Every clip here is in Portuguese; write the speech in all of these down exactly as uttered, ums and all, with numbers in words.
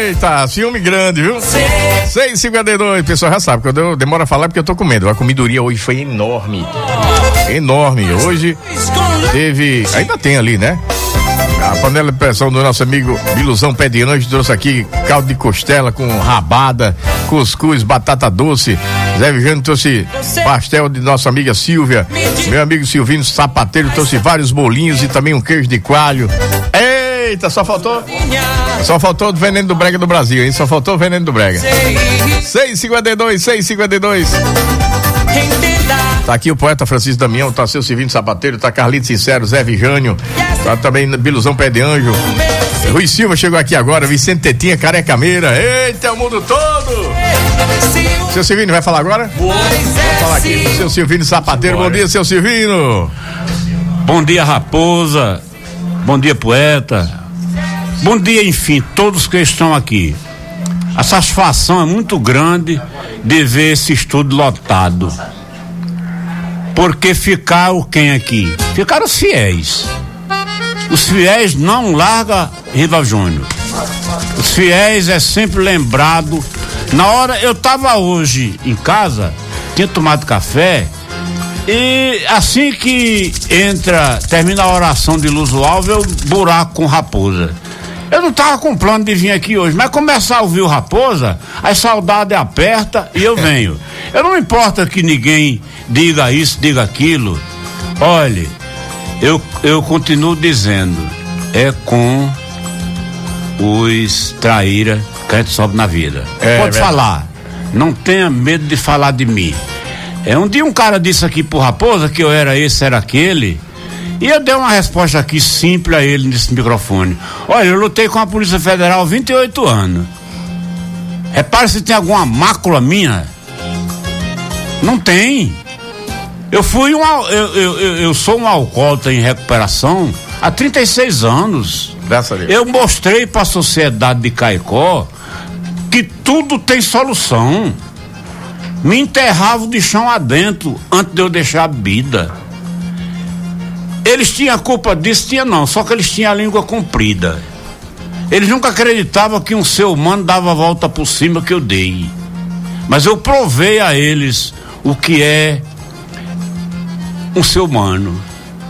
Eita, ciúme grande, viu? seis e cinquenta e dois, o pessoal já sabe, quando eu demoro a falar porque eu tô comendo. A comidoria hoje foi enorme. Enorme. Hoje teve, ainda tem ali, né? A panela de pressão do nosso amigo Biluzão Pé de Anjo trouxe aqui caldo de costela com rabada, cuscuz, batata doce. Zé Vigano trouxe pastel de nossa amiga Silvia. Meu amigo Silvino Sapateiro trouxe vários bolinhos e também um queijo de coalho. Eita, só faltou Só faltou o veneno do brega do Brasil, hein? Só faltou o veneno do brega. seis e cinquenta e dois, seis e cinquenta e dois. Tá aqui o poeta Francisco Damião, tá seu Silvino Sapateiro, tá Carlito Sincero, Zé Vigânio, tá também Biluzão Pé de Anjo. Rui Silva chegou aqui agora, Vicente Tetinha, Careca Meira. Eita, o mundo todo! Seu Silvino, vai falar agora? Vou falar aqui com o seu Silvino Sapateiro. Bom dia, seu Silvino. Bom dia, Raposa. Bom dia, poeta. Bom dia, enfim, todos que estão aqui. A satisfação é muito grande de ver esse estúdio lotado. Porque ficaram quem aqui? Ficaram os fiéis. Os fiéis não largam Riva Júnior. Os fiéis é sempre lembrado. Na hora, eu tava hoje em casa, tinha tomado café, e assim que entra, termina a oração de Luz Alves, eu buraco com Raposa. Eu não tava com plano de vir aqui hoje, mas começar a ouvir o Raposa, a saudade aperta e eu venho. Eu não importa que ninguém diga isso, diga aquilo. Olhe, eu, eu continuo dizendo, é com os traíra que a gente sobe na vida. É, Pode é falar, não tenha medo de falar de mim. É, um dia um cara disse aqui pro Raposa que eu era esse, era aquele, e eu dei uma resposta aqui simples a ele nesse microfone. Olha, eu lutei com a Polícia Federal há vinte e oito anos. Repare se tem alguma mácula minha. Não tem. Eu fui um, eu, eu, eu, eu sou um alcoólatra em recuperação há trinta e seis anos. Graças a Deus. Eu mostrei para a sociedade de Caicó que tudo tem solução. Me enterrava de chão adentro antes de eu deixar a bebida. Eles tinham culpa disso? Tinha não, só que eles tinham a língua comprida. Eles nunca acreditavam que um ser humano dava a volta por cima que eu dei. Mas eu provei a eles o que é um ser humano.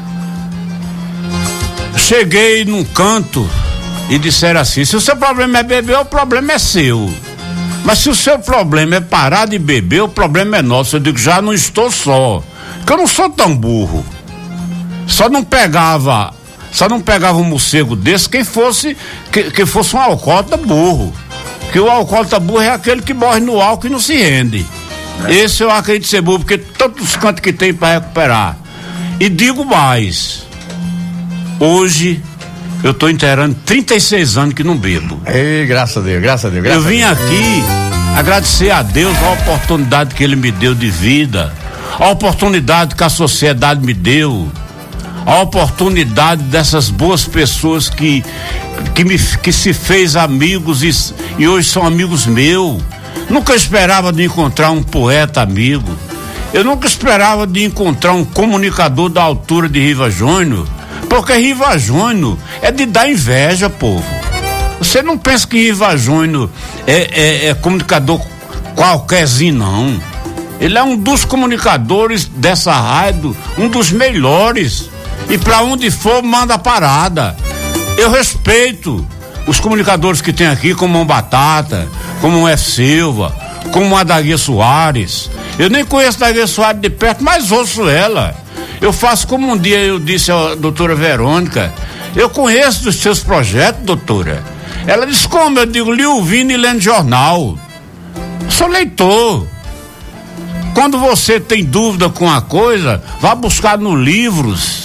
Cheguei num canto e disseram assim: se o seu problema é beber, o problema é seu. Mas se o seu problema é parar de beber, o problema é nosso. Eu digo, já não estou só, porque eu não sou tão burro. Só não pegava, só não pegava um morcego desse quem fosse, que, que fosse um alcoólatra burro. Que o alcoólatra burro é aquele que morre no álcool e não se rende. É. Esse eu acredito ser burro, porque todos os cantos que tem para recuperar. E digo mais, hoje eu estou inteirando trinta e seis anos que não bebo. Ei, graças a Deus, graças a Deus. Graças eu vim a Deus. aqui agradecer a Deus a oportunidade que Ele me deu de vida, a oportunidade que a sociedade me deu, a oportunidade dessas boas pessoas que que, me, que se fez amigos e, e hoje são amigos meus. Nunca esperava de encontrar um poeta amigo. Eu nunca esperava de encontrar um comunicador da altura de Riva Júnior, porque Riva Júnior é de dar inveja, povo. Você não pensa que Riva Júnior é, é, é comunicador qualquerzinho, não. Ele é um dos comunicadores dessa rádio, um dos melhores. E pra onde for, manda parada. Eu respeito os comunicadores que tem aqui, como o Batata, como o F. Silva, como a Daguia Soares. Eu nem conheço a Daguia Soares de perto, mas ouço ela. Eu faço como um dia eu disse à doutora Verônica, eu conheço dos seus projetos, doutora. Ela disse, como? Eu digo, li ouvindo e lendo jornal. Eu sou leitor. Quando você tem dúvida com a coisa, vá buscar nos livros.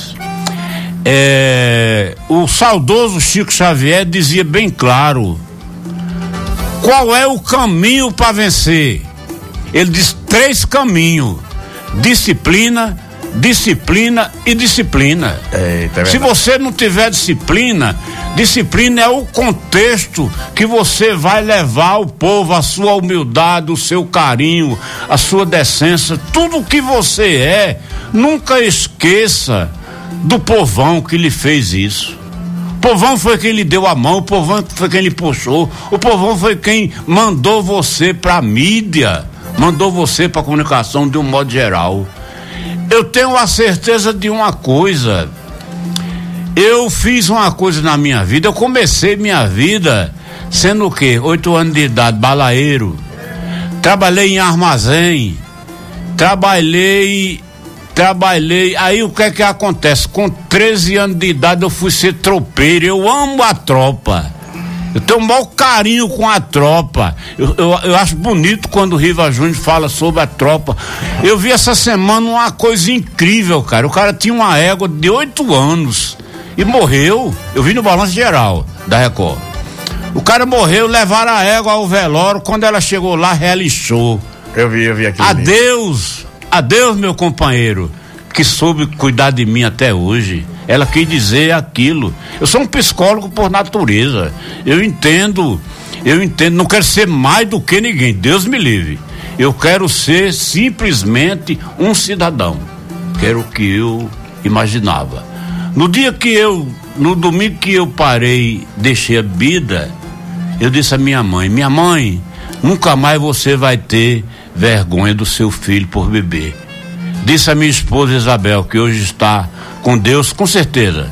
É, o saudoso Chico Xavier dizia bem claro: qual é o caminho para vencer? Ele diz três caminhos: disciplina, disciplina e disciplina. Eita, é Se você não tiver disciplina, disciplina é o contexto que você vai levar o povo, a sua humildade, o seu carinho, a sua decência, tudo o que você é. Nunca esqueça do povão que lhe fez isso. povão foi quem lhe deu a mão, o povão foi quem lhe puxou, o povão foi quem mandou você pra mídia, mandou você pra comunicação de um modo geral. Eu tenho a certeza de uma coisa, eu fiz uma coisa na minha vida, eu comecei minha vida sendo o quê? Oito anos de idade, balaeiro, trabalhei em armazém, trabalhei, trabalhei, aí o que é que acontece? Com treze anos de idade eu fui ser tropeiro, eu amo a tropa, eu tenho o maior carinho com a tropa, eu, eu, eu acho bonito quando o Riva Júnior fala sobre a tropa. Eu vi essa semana uma coisa incrível, cara, o cara tinha uma égua de oito anos e morreu, eu vi no Balanço Geral da Record. O cara morreu, levaram a égua ao velório, quando ela chegou lá, relinchou. Eu vi, eu vi aquilo. Adeus, adeus, meu companheiro, que soube cuidar de mim até hoje. Ela quis dizer aquilo. Eu sou um psicólogo por natureza. Eu entendo, eu entendo, não quero ser mais do que ninguém, Deus me livre. Eu quero ser simplesmente um cidadão. Que era o que eu imaginava. No dia que eu, no domingo que eu parei, deixei a vida, eu disse à minha mãe, minha mãe, nunca mais você vai ter vergonha do seu filho por beber. Disse a minha esposa Isabel, que hoje está com Deus, com certeza.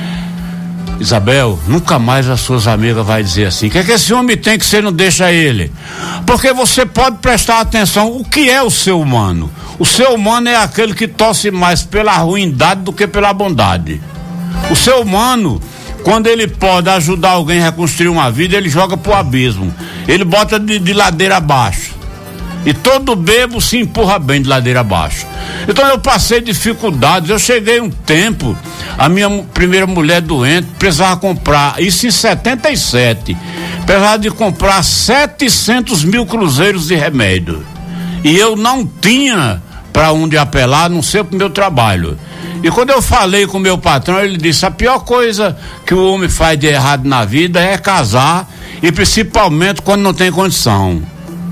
Isabel, nunca mais as suas amigas vai dizer assim, o que é que esse homem tem que você não deixa ele? Porque você pode prestar atenção, o que é o ser humano? O ser humano é aquele que torce mais pela ruindade do que pela bondade. O ser humano, quando ele pode ajudar alguém a reconstruir uma vida, ele joga pro abismo, ele bota de, de ladeira abaixo, e todo bebo se empurra bem de ladeira abaixo. Então eu passei dificuldades, eu cheguei um tempo, a minha primeira mulher doente precisava comprar, isso em setenta e sete, precisava de comprar setecentos mil cruzeiros de remédio, e eu não tinha para onde apelar, a não ser pro meu trabalho. E quando eu falei com o meu patrão, ele disse, a pior coisa que o homem faz de errado na vida é casar, e principalmente quando não tem condição.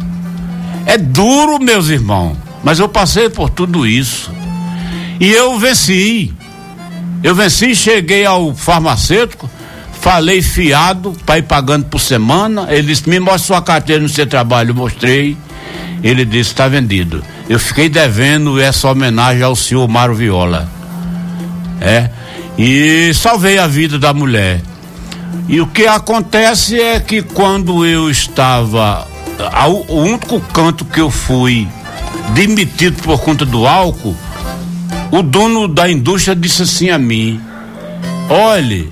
É duro, meus irmãos, mas eu passei por tudo isso e eu venci. Eu venci, cheguei ao farmacêutico, falei fiado para ir pagando por semana. Ele disse, me mostra sua carteira no seu trabalho. Eu mostrei, ele disse, está vendido. Eu fiquei devendo essa homenagem ao senhor Mário Viola, é, e salvei a vida da mulher. E o que acontece é que quando eu estava, o único canto que eu fui demitido por conta do álcool, o dono da indústria disse assim a mim, olhe,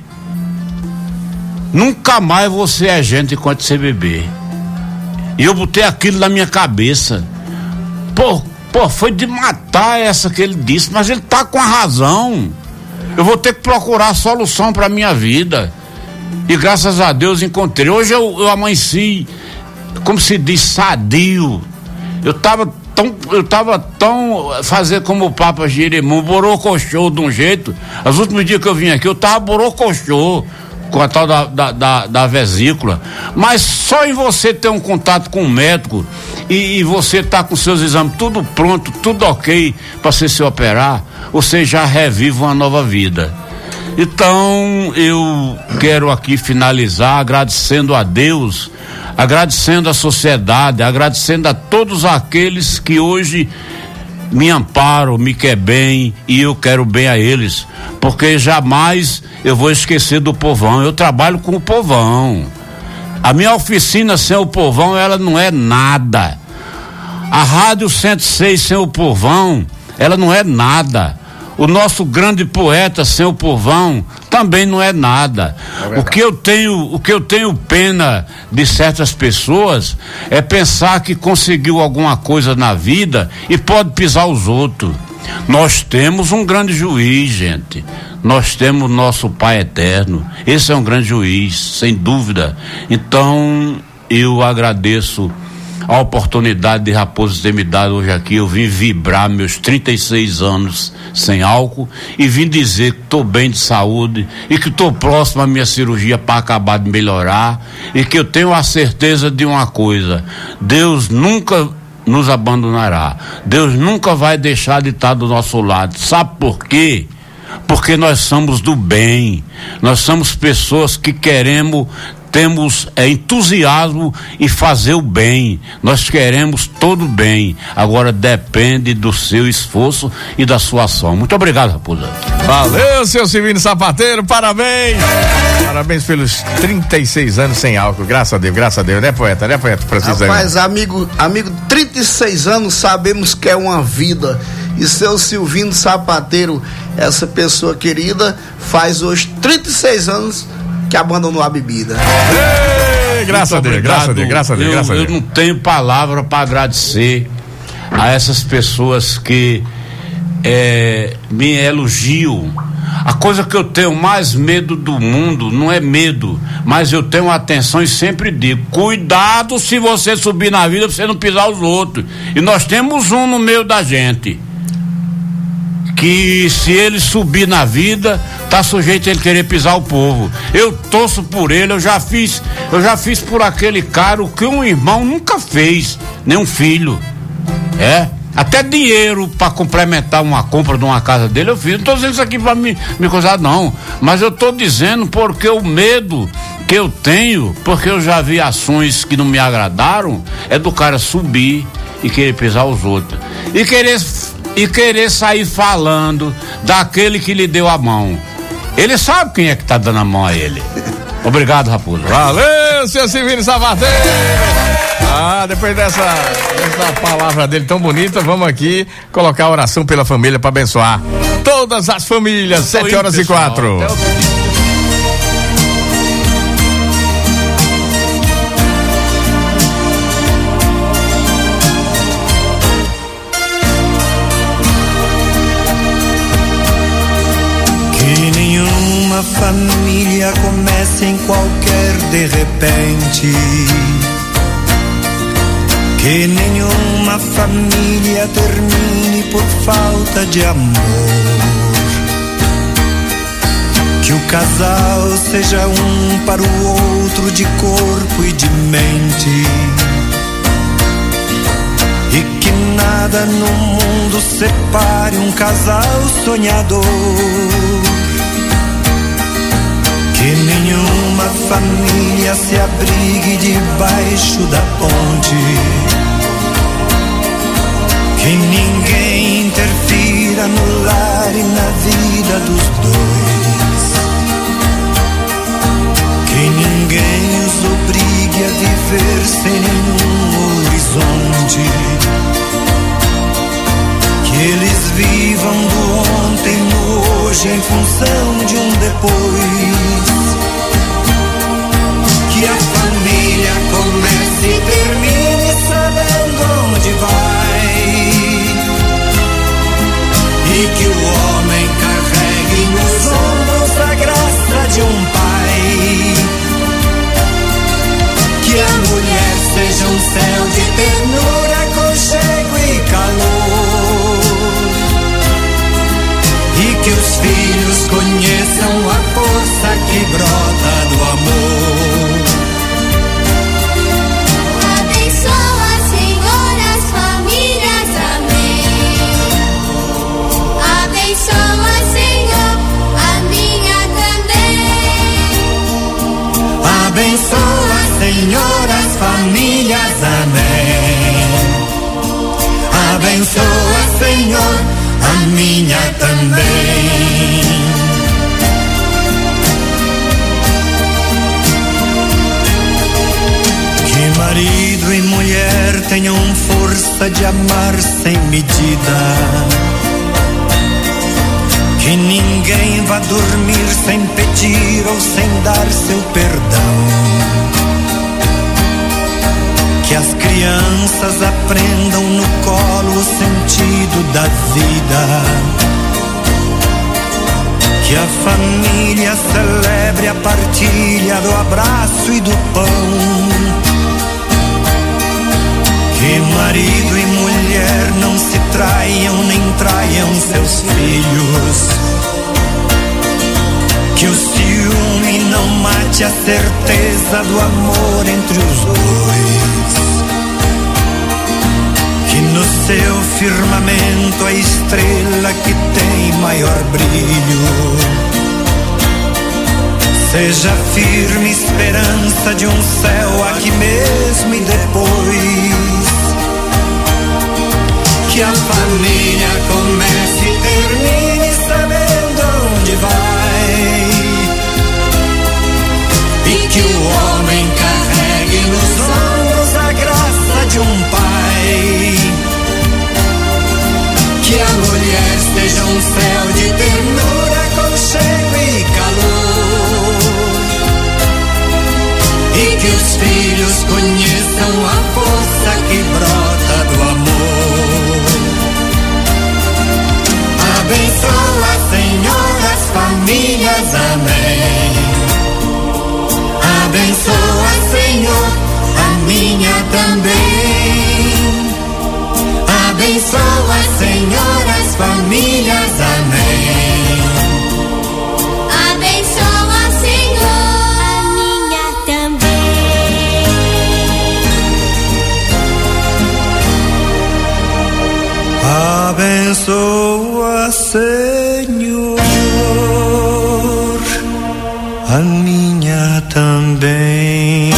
nunca mais você é gente enquanto você beber. E eu botei aquilo na minha cabeça. Pô, pô, foi de matar essa que ele disse, mas ele tá com a razão. Eu vou ter que procurar solução para minha vida. E graças a Deus encontrei. Hoje eu, eu amanheci, como se diz, sadio. Eu tava tão, eu tava tão, fazer como o Papa Jerimum, borocochô de um jeito. Os últimos dias que eu vim aqui, eu tava borocochô com a tal da, da, da, da vesícula. Mas só em você ter um contato com o médico e, e você tá com seus exames tudo pronto, tudo ok para você se operar, você já revive uma nova vida. Então eu quero aqui finalizar agradecendo a Deus, agradecendo a sociedade, agradecendo a todos aqueles que hoje me amparam, me quer bem, e eu quero bem a eles, porque jamais eu vou esquecer do povão. Eu trabalho com o povão. A minha oficina sem o povão, ela não é nada. A Rádio cento e seis sem o povão, ela não é nada. O nosso grande poeta sem o povão também não é nada. É o que eu tenho, o que eu tenho pena de certas pessoas é pensar que conseguiu alguma coisa na vida e pode pisar os outros. Nós temos um grande juiz, gente. Nós temos nosso Pai Eterno. Esse é um grande juiz, sem dúvida. Então, eu agradeço a oportunidade de Raposo ter me dado hoje aqui. Eu vim vibrar meus trinta e seis anos sem álcool e vim dizer que estou bem de saúde e que estou próximo à minha cirurgia para acabar de melhorar, e que eu tenho a certeza de uma coisa: Deus nunca nos abandonará, Deus nunca vai deixar de estar do nosso lado. Sabe por quê? porque nós somos do bem, nós somos pessoas que queremos, temos é, entusiasmo em fazer o bem, nós queremos todo o bem, agora depende do seu esforço e da sua ação. Muito obrigado, Raposa. Valeu, seu Silvino Sapateiro, parabéns, parabéns pelos trinta e seis anos sem álcool, graças a Deus, graças a Deus, né, poeta, né, poeta? Precisa. Rapaz, amigo, amigo, trinta e seis anos sabemos que é uma vida, e seu Silvino Sapateiro, essa pessoa querida, faz hoje trinta e seis anos que abandonou a bebida. Ei, graças a Deus, graças a Deus, graças a Deus, eu, graças a Deus. Eu não tenho palavra para agradecer a essas pessoas que é, me elogiam. A coisa que eu tenho mais medo do mundo não é medo, mas eu tenho atenção e sempre digo: cuidado se você subir na vida pra você não pisar os outros. E nós temos um no meio da gente que, se ele subir na vida, tá sujeito a ele querer pisar o povo. Eu torço por ele, eu já fiz, eu já fiz por aquele cara o que um irmão nunca fez, nem um filho. É, até dinheiro para complementar uma compra de uma casa dele eu fiz. Não tô dizendo isso aqui para me, me coisar, não, mas eu tô dizendo porque o medo que eu tenho, porque eu já vi ações que não me agradaram, é do cara subir e querer pisar os outros. E querer E querer sair falando daquele que lhe deu a mão. Ele sabe quem é que tá dando a mão a ele. Obrigado, Raposo. Valeu, seu Silvino Sabateiro. Ah, depois dessa, dessa palavra dele tão bonita, vamos aqui colocar a oração pela família para abençoar todas as famílias. Sete horas e quatro. A família começa em qualquer de repente, que nenhuma família termine por falta de amor, que o casal seja um para o outro de corpo e de mente, e que nada no mundo separe um casal sonhador. Que nenhuma família se abrigue debaixo da ponte, que ninguém interfira no lar e na vida dos dois, que ninguém os obrigue a viver sem nenhum horizonte, que eles vivam do ontem no hoje em função de um depois. Que a família comece e termine sabendo onde vai, e que o homem carregue nos ombros a graça de um pai, que a mulher seja um céu de ternura, aconchego e calor, e que os filhos conheçam a força que brota do amor. Abençoa, Senhor, as famílias, amém. Abençoa, Senhor, a minha também. Abençoa, Senhor, as famílias, amém. Abençoa, Senhor, a minha também. Que marido e mulher tenham força de amar sem medida, que ninguém vá dormir sem pedir ou sem dar seu perdão, que as crianças aprendam no colo o sentido da vida, que a família celebre a partilha do abraço e do pão, que marido e mulher não se traiam nem traiam seus filhos, que o ciúme não mate a certeza do amor entre os dois, que no seu firmamento a estrela que tem maior brilho Seja firme esperança de um céu aqui mesmo e depois que a família comece e termine sabendo onde vai, e que o homem carregue nos ombros a graça de um pai, que a mulher seja um céu de ternura, aconchego e calor, e que os filhos conheçam a força que brota do amor. Abençoa, Senhor, as famílias, amém. Abençoa, Senhor, a minha também. Abençoa, Senhor, as famílias, amém. Abençoa, Senhor, a minha também. Abençoa, Senhor, a minha também.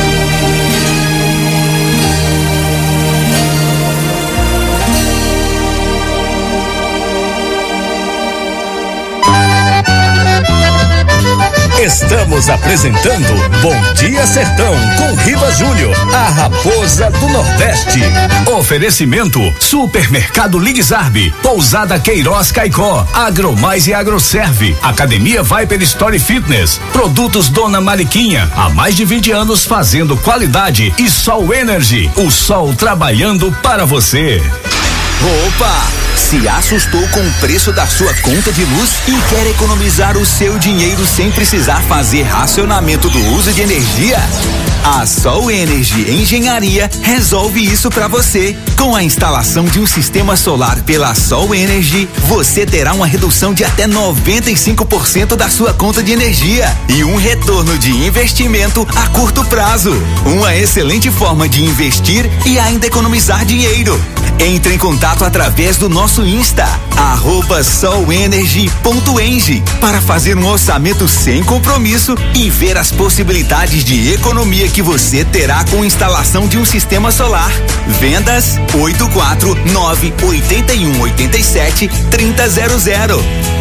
Estamos apresentando Bom Dia Sertão com Riva Júnior, a raposa do Nordeste. Oferecimento Supermercado Ligzarbe, Pousada Queiroz Caicó, Agromais e Agroserve, Academia Viper Story Fitness, Produtos Dona Mariquinha, há mais de vinte anos fazendo qualidade, e Sol Energy, o sol trabalhando para você. Opa! Se assustou com o preço da sua conta de luz e quer economizar o seu dinheiro sem precisar fazer racionamento do uso de energia? A Sol Energy Engenharia resolve isso para você. Com a instalação de um sistema solar pela Sol Energy, você terá uma redução de até noventa e cinco por cento da sua conta de energia e um retorno de investimento a curto prazo. Uma excelente forma de investir e ainda economizar dinheiro. Entre em contato através do nosso Insta, arroba solenergy ponto eng, para fazer um orçamento sem compromisso e ver as possibilidades de economia que você terá com instalação de um sistema solar. Vendas oito quatro nove oito um oito sete três zero zero.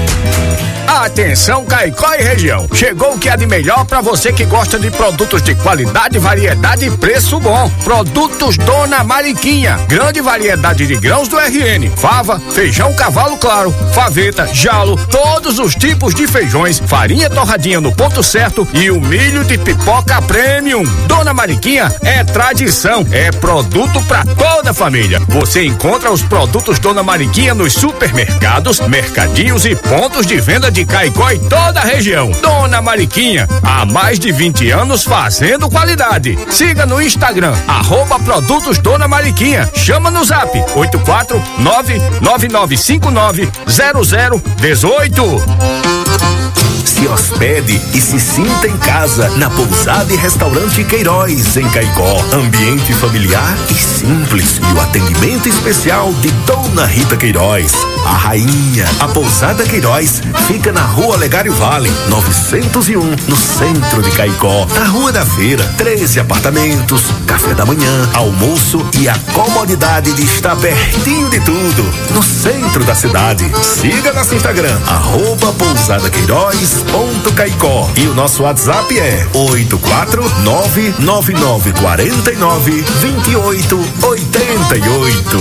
Atenção, Caicó e região, chegou o que há de melhor para você que gosta de produtos de qualidade, variedade e preço bom. Produtos Dona Mariquinha, grande variedade de grãos do R N, fava, feijão cavalo claro, faveta, jalo, todos os tipos de feijões, farinha torradinha no ponto certo e o milho de pipoca premium. Dona Mariquinha é tradição, é produto para toda a família. Você encontra os produtos Dona Mariquinha nos supermercados, mercadinhos e pontos de venda de Caicó e toda a região. Dona Mariquinha, há mais de vinte anos fazendo qualidade. Siga no Instagram, arroba produtos Dona Mariquinha. Chama no zap oito quatro nove nove nove cinco nove zero zero um oito. Se hospede e se sinta em casa na Pousada e Restaurante Queiroz, em Caicó. Ambiente familiar e simples e o atendimento especial de Dona Rita Queiroz, a rainha. A Pousada Queiroz fica na Rua Legário Vale, novecentos e um, no centro de Caicó. Na Rua da Feira, treze apartamentos, café da manhã, almoço e a comodidade de estar pertinho de tudo, no centro da cidade. Siga nosso Instagram, arroba Pousada Queiroz ponto Caicó, e o nosso WhatsApp é oito quatro nove nove nove quatro nove dois oito oito oito.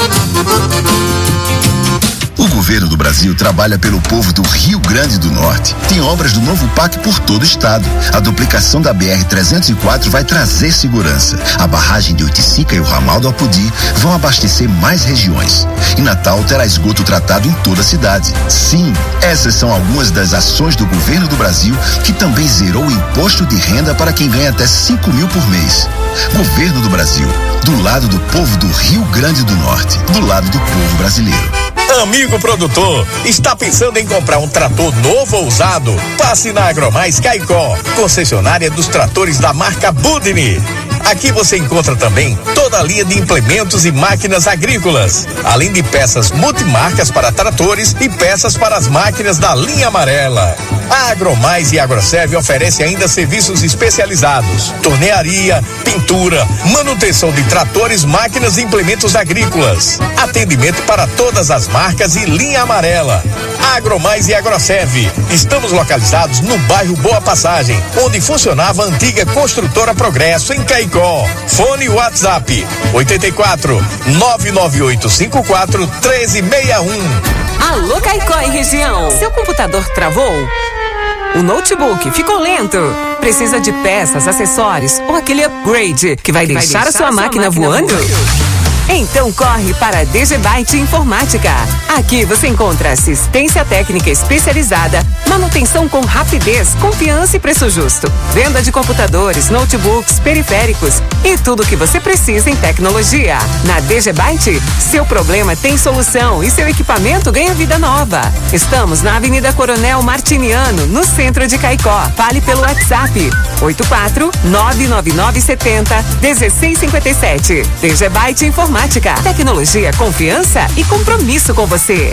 O governo do Brasil trabalha pelo povo do Rio Grande do Norte. Tem obras do novo P A C por todo o estado. A duplicação da B R trezentos e quatro vai trazer segurança. A barragem de Oiticica e o ramal do Apodi vão abastecer mais regiões. E Natal terá esgoto tratado em toda a cidade. Sim, essas são algumas das ações do governo do Brasil, que também zerou o imposto de renda para quem ganha até cinco mil por mês. Governo do Brasil, do lado do povo do Rio Grande do Norte, do lado do povo brasileiro. Amigo produtor, está pensando em comprar um trator novo ou usado? Passe na Agromais Caicó, concessionária dos tratores da marca Budni. Aqui você encontra também toda a linha de implementos e máquinas agrícolas, além de peças multimarcas para tratores e peças para as máquinas da linha amarela. A Agromais e Agroserve oferece ainda serviços especializados: tornearia, pintura, manutenção de tratores, máquinas e implementos agrícolas. Atendimento para todas as marcas e linha amarela. Agromais e Agroserve. Estamos localizados no bairro Boa Passagem, onde funcionava a antiga construtora Progresso, em Caicó. Fone WhatsApp oitenta e quatro, nove nove oito cinco quatro, treze sessenta e um. Alô, Caicó e região. Seu computador travou? O notebook ficou lento? Precisa de peças, acessórios ou aquele upgrade que vai, que deixar, vai deixar a sua, a sua máquina, máquina voando? voando? Então corre para a DGByte Informática. Aqui você encontra assistência técnica especializada, manutenção com rapidez, confiança e preço justo, venda de computadores, notebooks, periféricos e tudo o que você precisa em tecnologia. Na DGByte, seu problema tem solução e seu equipamento ganha vida nova. Estamos na Avenida Coronel Martiniano, no centro de Caicó. Fale pelo WhatsApp oito quatro nove nove nove sete zero um seis cinco sete. DGByte Informática. Tecnologia, confiança e compromisso com você.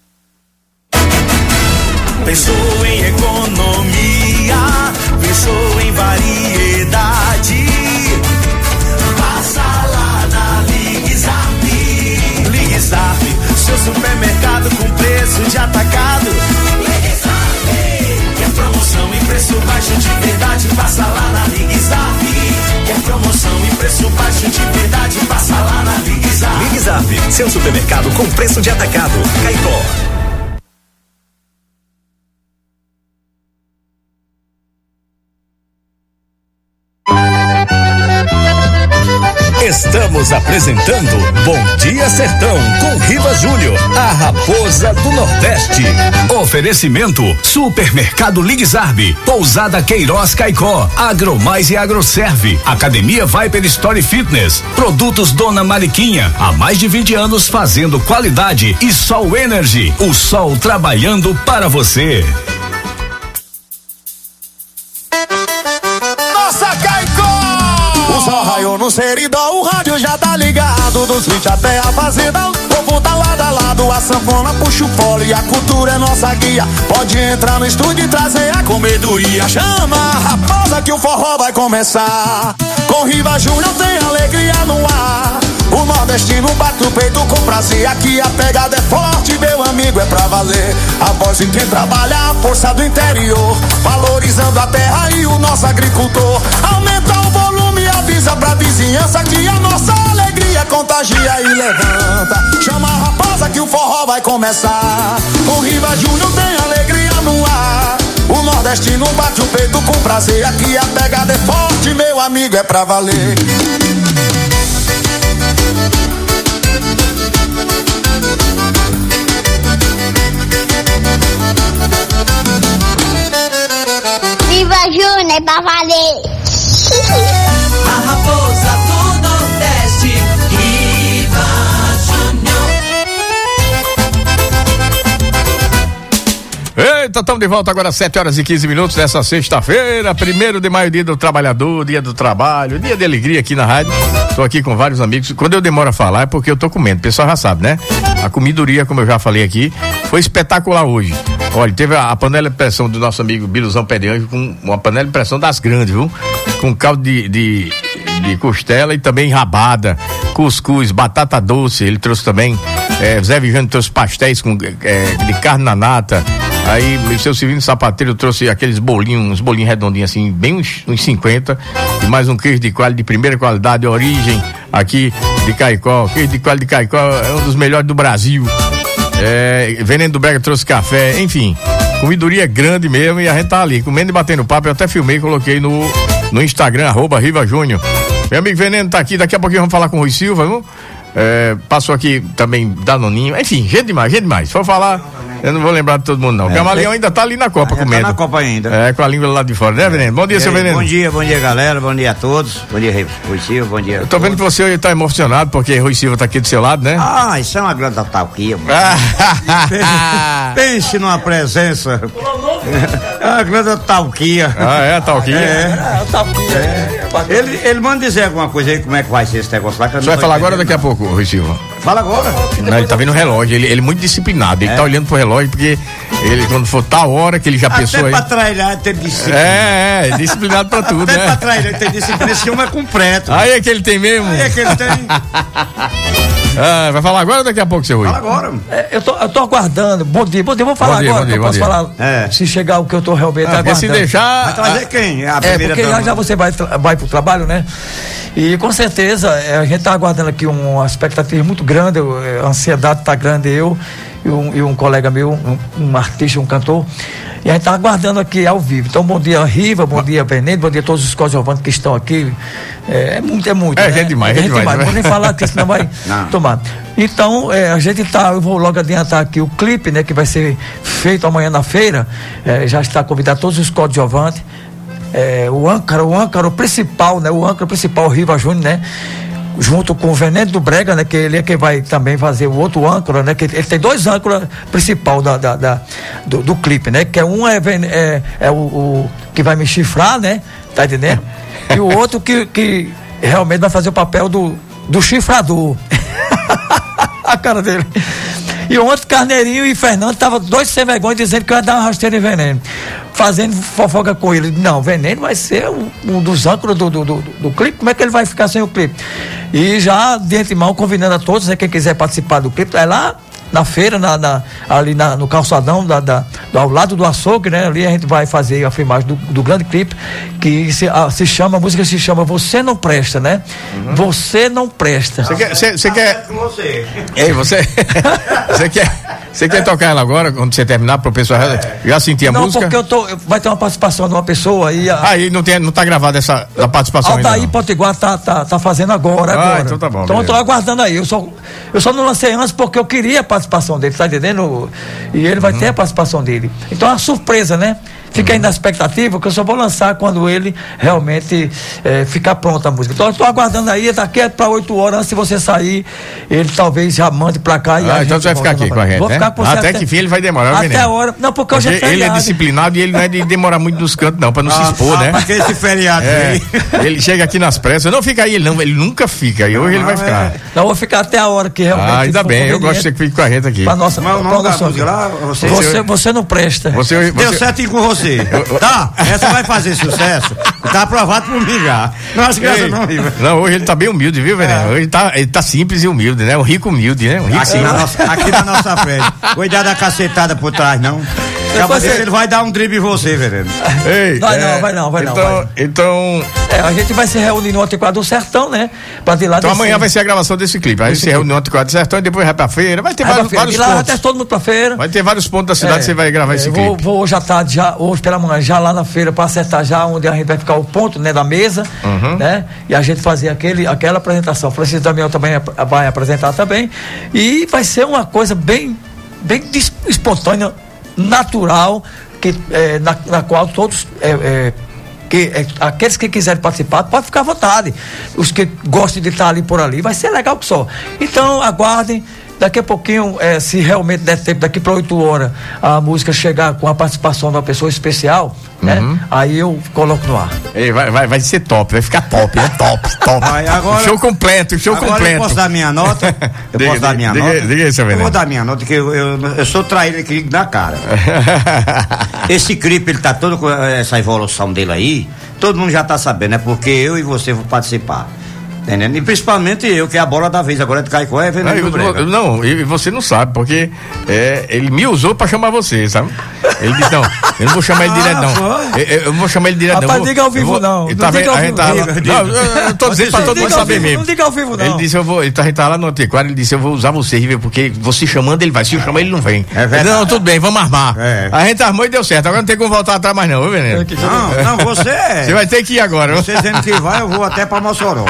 Pensou em economia, pensou em variedade. Passa lá na Ligue Zap. Ligue Zap, seu supermercado com preço de atacado. Ligue Zap, quer promoção e preço baixo de verdade? Passa lá na Ligue Zap. Quer promoção e preço baixo de verdade? Passa lá na Ligue Zap. Ligue Zap, seu supermercado com preço de atacado. Caicó. Estamos apresentando Bom Dia Sertão com Riva Júnior, a raposa do Nordeste. Oferecimento Supermercado Ligue Zap, Pousada Queiroz Caicó, Agromais e Agroserve, Academia Viper Story Fitness, Produtos Dona Mariquinha, há mais de vinte anos fazendo qualidade, e Sol Energy, o sol trabalhando para você. Raiou no seridó, o rádio já tá ligado, do switch até a fazenda, o povo tá lado a lado, a sanfona puxa o polo e a cultura é nossa guia. Pode entrar no estúdio e trazer a comedoria. Chama a raposa que o forró vai começar. Com Riva Júnior tem alegria no ar. O nordestino bate o peito com prazer. Aqui a pegada é forte, meu amigo, é pra valer. A voz de quem trabalha, a força do interior, valorizando a terra e o nosso agricultor. Aumenta o volume, avisa pra vizinhança que a nossa alegria contagia e levanta. Chama a raposa que o forró vai começar. Com Riva Júnior tem alegria no ar. O nordestino bate o peito com prazer. Aqui a pegada é forte, meu amigo, é pra valer. Viva Júnior, é pra valer. A raposa do Nordeste, Riva Júnior. Eita, estamos de volta agora às sete horas e quinze minutos dessa sexta-feira, primeiro de maio, dia do trabalhador, dia do trabalho, dia de alegria aqui na rádio. Tô aqui com vários amigos. Quando eu demoro a falar é porque eu tô comendo, o pessoal já sabe, né? A comidoria, como eu já falei aqui, foi espetacular hoje. Olha, teve a, a panela de pressão do nosso amigo Biluzão Pé de Anjo, com uma panela de pressão das grandes, viu? Com caldo de, de, de costela e também rabada, cuscuz, batata doce, ele trouxe também, é, Zé Vijano trouxe pastéis com, é, de carne na nata, aí o seu Silvino Sapateiro trouxe aqueles bolinhos, uns bolinhos redondinhos assim, bem uns, uns cinquenta, e mais um queijo de coalho de primeira qualidade, origem aqui de Caicó. Queijo de coalho de Caicó é um dos melhores do Brasil. É, Veneno do Brega trouxe café, enfim, comidoria grande mesmo, e a gente tá ali comendo e batendo papo. Eu até filmei e coloquei no, no Instagram, arroba Riva Júnior. Meu amigo Veneno tá aqui, daqui a pouquinho vamos falar com o Rui Silva, viu? É, passou aqui também Danoninho, enfim, gente demais, gente demais. Se for falar, eu não vou lembrar de todo mundo não. O é, Camaleão ainda tá ali na Copa comendo. Tá na Copa ainda. É, com a língua lá de fora, né, Veneno? Bom dia, seu Veneno. Bom dia, bom dia, galera, bom dia a todos. Bom dia, Rui Silva, bom dia. Eu tô vendo que você hoje tá emocionado porque Rui Silva tá aqui do seu lado, né? Ah, isso é uma grande autarquia, mano. pense, pense numa presença. A Glenda Talquia. Ah, é a Talquia? É, a Talquia. É. Ele, ele manda dizer alguma coisa aí, como é que vai ser esse negócio lá. Você vai falar agora ou daqui a pouco, Rui Silva? Fala agora. Não, ele tá vendo o relógio, ele, ele é muito disciplinado, ele é. tá olhando pro relógio porque ele, quando for tal hora que ele já Até pensou aí. Até pra trailar tem disciplina. É, é, disciplinado pra tudo, Até né? pra trailar tem disciplina, esse homem é completo. Aí é que ele tem mesmo? Aí é que ele tem. Ah, vai falar agora ou daqui a pouco, seu Rui? Fala agora. É, eu, tô, eu tô aguardando. Bom dia, bom dia, vamos falar bom dia, agora. Bom dia, eu bom posso dia. falar é. se chegar o que eu tô realmente ah, aguardando. Se deixar. Vai trazer quem? A é, porque já, já você vai, vai pro trabalho, né? E com certeza é, a gente tá aguardando aqui uma expectativa muito grande, a ansiedade tá grande, eu e um, e um colega meu, um, um artista, um cantor. E a gente tá aguardando aqui ao vivo. Então, bom dia, Riva, bom dia, Veneno, bom dia a todos os coadjuvantes que estão aqui. É, é muito, é muito. É, né? gente demais, é gente demais. Não vou nem falar que senão vai não. tomar. Então, é, a gente tá, eu vou logo adiantar aqui o clipe, né, que vai ser feito amanhã na feira. É, já está convidado todos os coadjuvantes. É, o âncaro, o âncaro principal, né, o âncaro principal, Riva Júnior, né? Junto com o Veneno do Brega, né? Que ele é quem vai também fazer o outro âncora, né? Que ele tem dois âncoras principal da, da, da do, do clipe, né? Que é um é, é, é o, o que vai me chifrar, né? Tá entendendo? E o outro que, que realmente vai fazer o papel do, do chifrador. A cara dele. E ontem Carneirinho e Fernando estavam dois sem vergonha dizendo que eu ia dar uma rasteira em Veneno. Fazendo fofoca com ele. Não, Veneno vai ser um, um dos âncoras do, do, do, do clipe. Como é que ele vai ficar sem o clipe? E já de antemão convidando a todos, né, quem quiser participar do clipe, é lá na feira, na, na, ali na, no calçadão, da, da, do, ao lado do açougue, né? Ali a gente vai fazer a filmagem do, do grande clipe, que se, a, se chama, a música se chama Você Não Presta, né? Uhum. Você Não Presta. Você quer... Você, você quer... Você. Ei, você... Você quer... Você quer tocar ela agora, quando você terminar, pro pessoal é. já sentir a não, música? Não, porque eu tô, vai ter uma participação de uma pessoa aí. A... Aí não, tem, não tá gravada essa a participação ainda. Aldair Potiguar tá, tá, tá fazendo agora, ah, agora. então tá bom. Então beleza. eu tô aguardando aí. Eu só, eu só não lancei antes porque eu queria a participação dele, tá entendendo? E ele vai uhum. ter a participação dele. Então é uma surpresa, né? Fica aí na expectativa que eu só vou lançar quando ele realmente é, ficar pronta a música. Então eu estou aguardando aí, daqui é para oito horas, antes de você sair, ele talvez já mande para cá e ah, a então você vai ficar aqui com a gente, vou né? ficar com você até, até que fim ele vai demorar, até Veneno. a hora, não, porque, porque hoje é feriado. Ele é disciplinado e ele não é de demorar muito nos cantos não, para não ah, se expor, ah, né? Porque esse feriado é, ele chega aqui nas pressas, não fica aí, ele não, ele nunca fica, e hoje não, ele vai ficar. É. Não, eu vou ficar até a hora que realmente. Ah, ainda bem, eu gosto de você que fique com a gente aqui. Pra nossa, mas o nome da música lá, você, você, você não presta. Você, você, Deu certo com você. Tá? Essa vai fazer sucesso, tá aprovado por mim já. Nossa, graças não, Riva. Não, hoje ele tá bem humilde, viu, Veneno? É. Hoje ele tá, ele tá simples e humilde, né? Um rico humilde, né? Um rico aqui, na nossa, aqui na nossa frente. Cuidado da cacetada por trás, não. Você... Ele vai dar um drible em você, Veneno. Ei, vai é, não, vai não, vai então, não. Vai. Então. É, a gente vai se reunir no Antiquário do Sertão, né? Pra de lá então amanhã vai ser a gravação desse clipe. Aí a gente se reúne no Antiquário do Sertão e depois vai pra feira. Vai ter vai vários, vários pontos. Lá até todo mundo pra feira. Vai ter vários pontos da cidade que é, você vai gravar é, esse vou, clipe. Vou hoje à tarde, já, hoje pela manhã, já lá na feira pra acertar já onde a gente vai ficar o ponto, né? Da mesa, uhum. né? E a gente fazer aquele, aquela apresentação. O Francisco Damião também vai apresentar também. E vai ser uma coisa bem, bem espontânea, natural, que, é, na, na qual todos é, é, que, é, aqueles que quiserem participar podem ficar à vontade, os que gostam de estar ali por ali, vai ser legal que só. Então aguardem, daqui a pouquinho, é, se realmente der tempo, daqui para oito horas a música chegar com a participação de uma pessoa especial, né? Uhum. Aí eu coloco no ar. Ei, vai, vai, vai ser top, vai ficar top, né? Top, top. Aí, agora, show completo, show agora completo. Eu posso dar minha nota? Eu diga, posso dar minha diga, nota? Diga aí, seu Veneno. Eu vou dar minha nota, que eu, eu, eu sou traído aqui na cara. Esse clipe, ele tá todo com essa evolução dele aí, todo mundo já tá sabendo, é porque eu e você vou participar. Entendendo? E principalmente eu, que é a bola da vez agora de Caicó, é Veneno do Brega. Não, e você não sabe, porque é, ele me usou pra chamar você, sabe? Ele disse, não, eu não vou chamar ele direto, não. Eu, eu não vou chamar ele direto, não. Rapaz, diga ao vivo, não. Não diga ao vivo, não. Não, eu tô dizendo pra todo mundo saber mesmo. Não diga ao vivo, não. Ele disse, eu vou, ele tá lá no Antiquário, ele disse, eu vou usar você, porque você chamando ele vai, se eu chamar ele não vem. É verdade. Não, tudo bem, vamos armar. É. A gente armou e deu certo, agora não tem como voltar atrás mais não, viu, Veneno? Não, não, você... Você vai ter que ir agora. Você dizendo que vai, eu vou até pra Mossoró.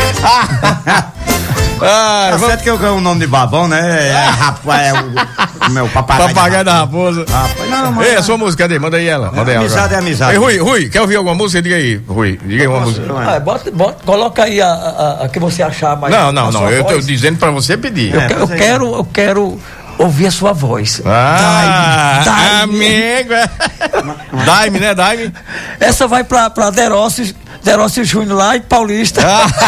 Ah, tá vamos... certo que eu ganho o nome de babão, né? É, é, é o, o meu papagaio. Papagaio da raposa. Rapaz, não, mano. Ei, a sua música, cadê? Manda aí ela. Manda aí amizade ela. é amizade. Ei, Rui, Rui, quer ouvir alguma música? Diga aí, Rui. Diga aí uma Nossa, música. Ah, bota, bota, coloca aí a, a, a que você achar mais. Não, não, não. Eu voz. Tô dizendo pra você pedir. Eu, é, eu, quero, eu quero ouvir a sua voz. Ah, dai, dai, Flamengo. Daime, né, Daime? Essa vai pra, pra Derócio, Derócio Júnior lá e Paulista.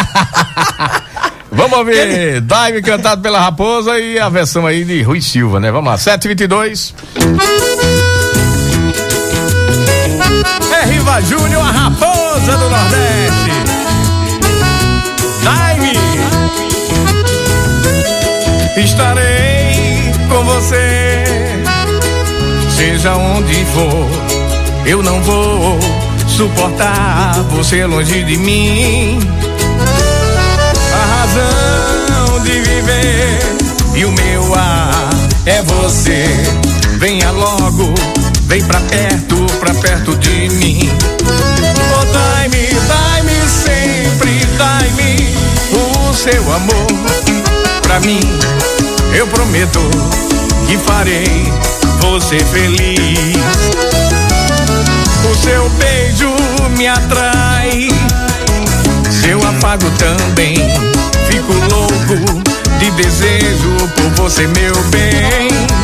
Vamos ouvir Daime cantado pela Raposa e a versão aí de Rui Silva, né? Vamos lá, sete e vinte e dois. É Riva Júnior, a Raposa do Nordeste. Daime. Estarei com você, seja onde for, eu não vou suportar você longe de mim. A razão de viver e o meu ar é você. Venha logo, vem pra perto, pra perto de mim. Oh, dai-me, dai-me sempre, dai-me o seu amor. Pra mim, eu prometo que farei você feliz. O seu beijo me atrai, seu afago também. Fico louco de desejo por você, meu bem.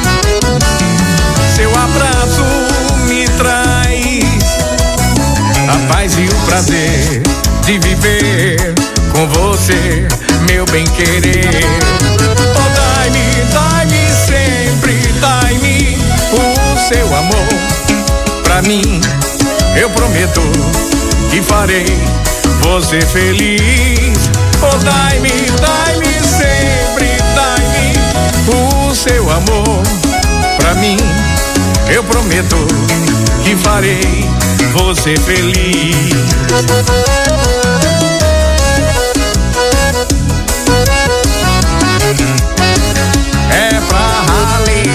Seu abraço me traz a paz e o prazer de viver com você, meu bem querer. Oh, dai-me, dai-me sempre, dai-me o seu amor. Pra mim, eu prometo que farei você feliz. Oh, dai-me, dai-me sempre, dai-me o seu amor. Pra mim, eu prometo que farei você feliz. É pra rally.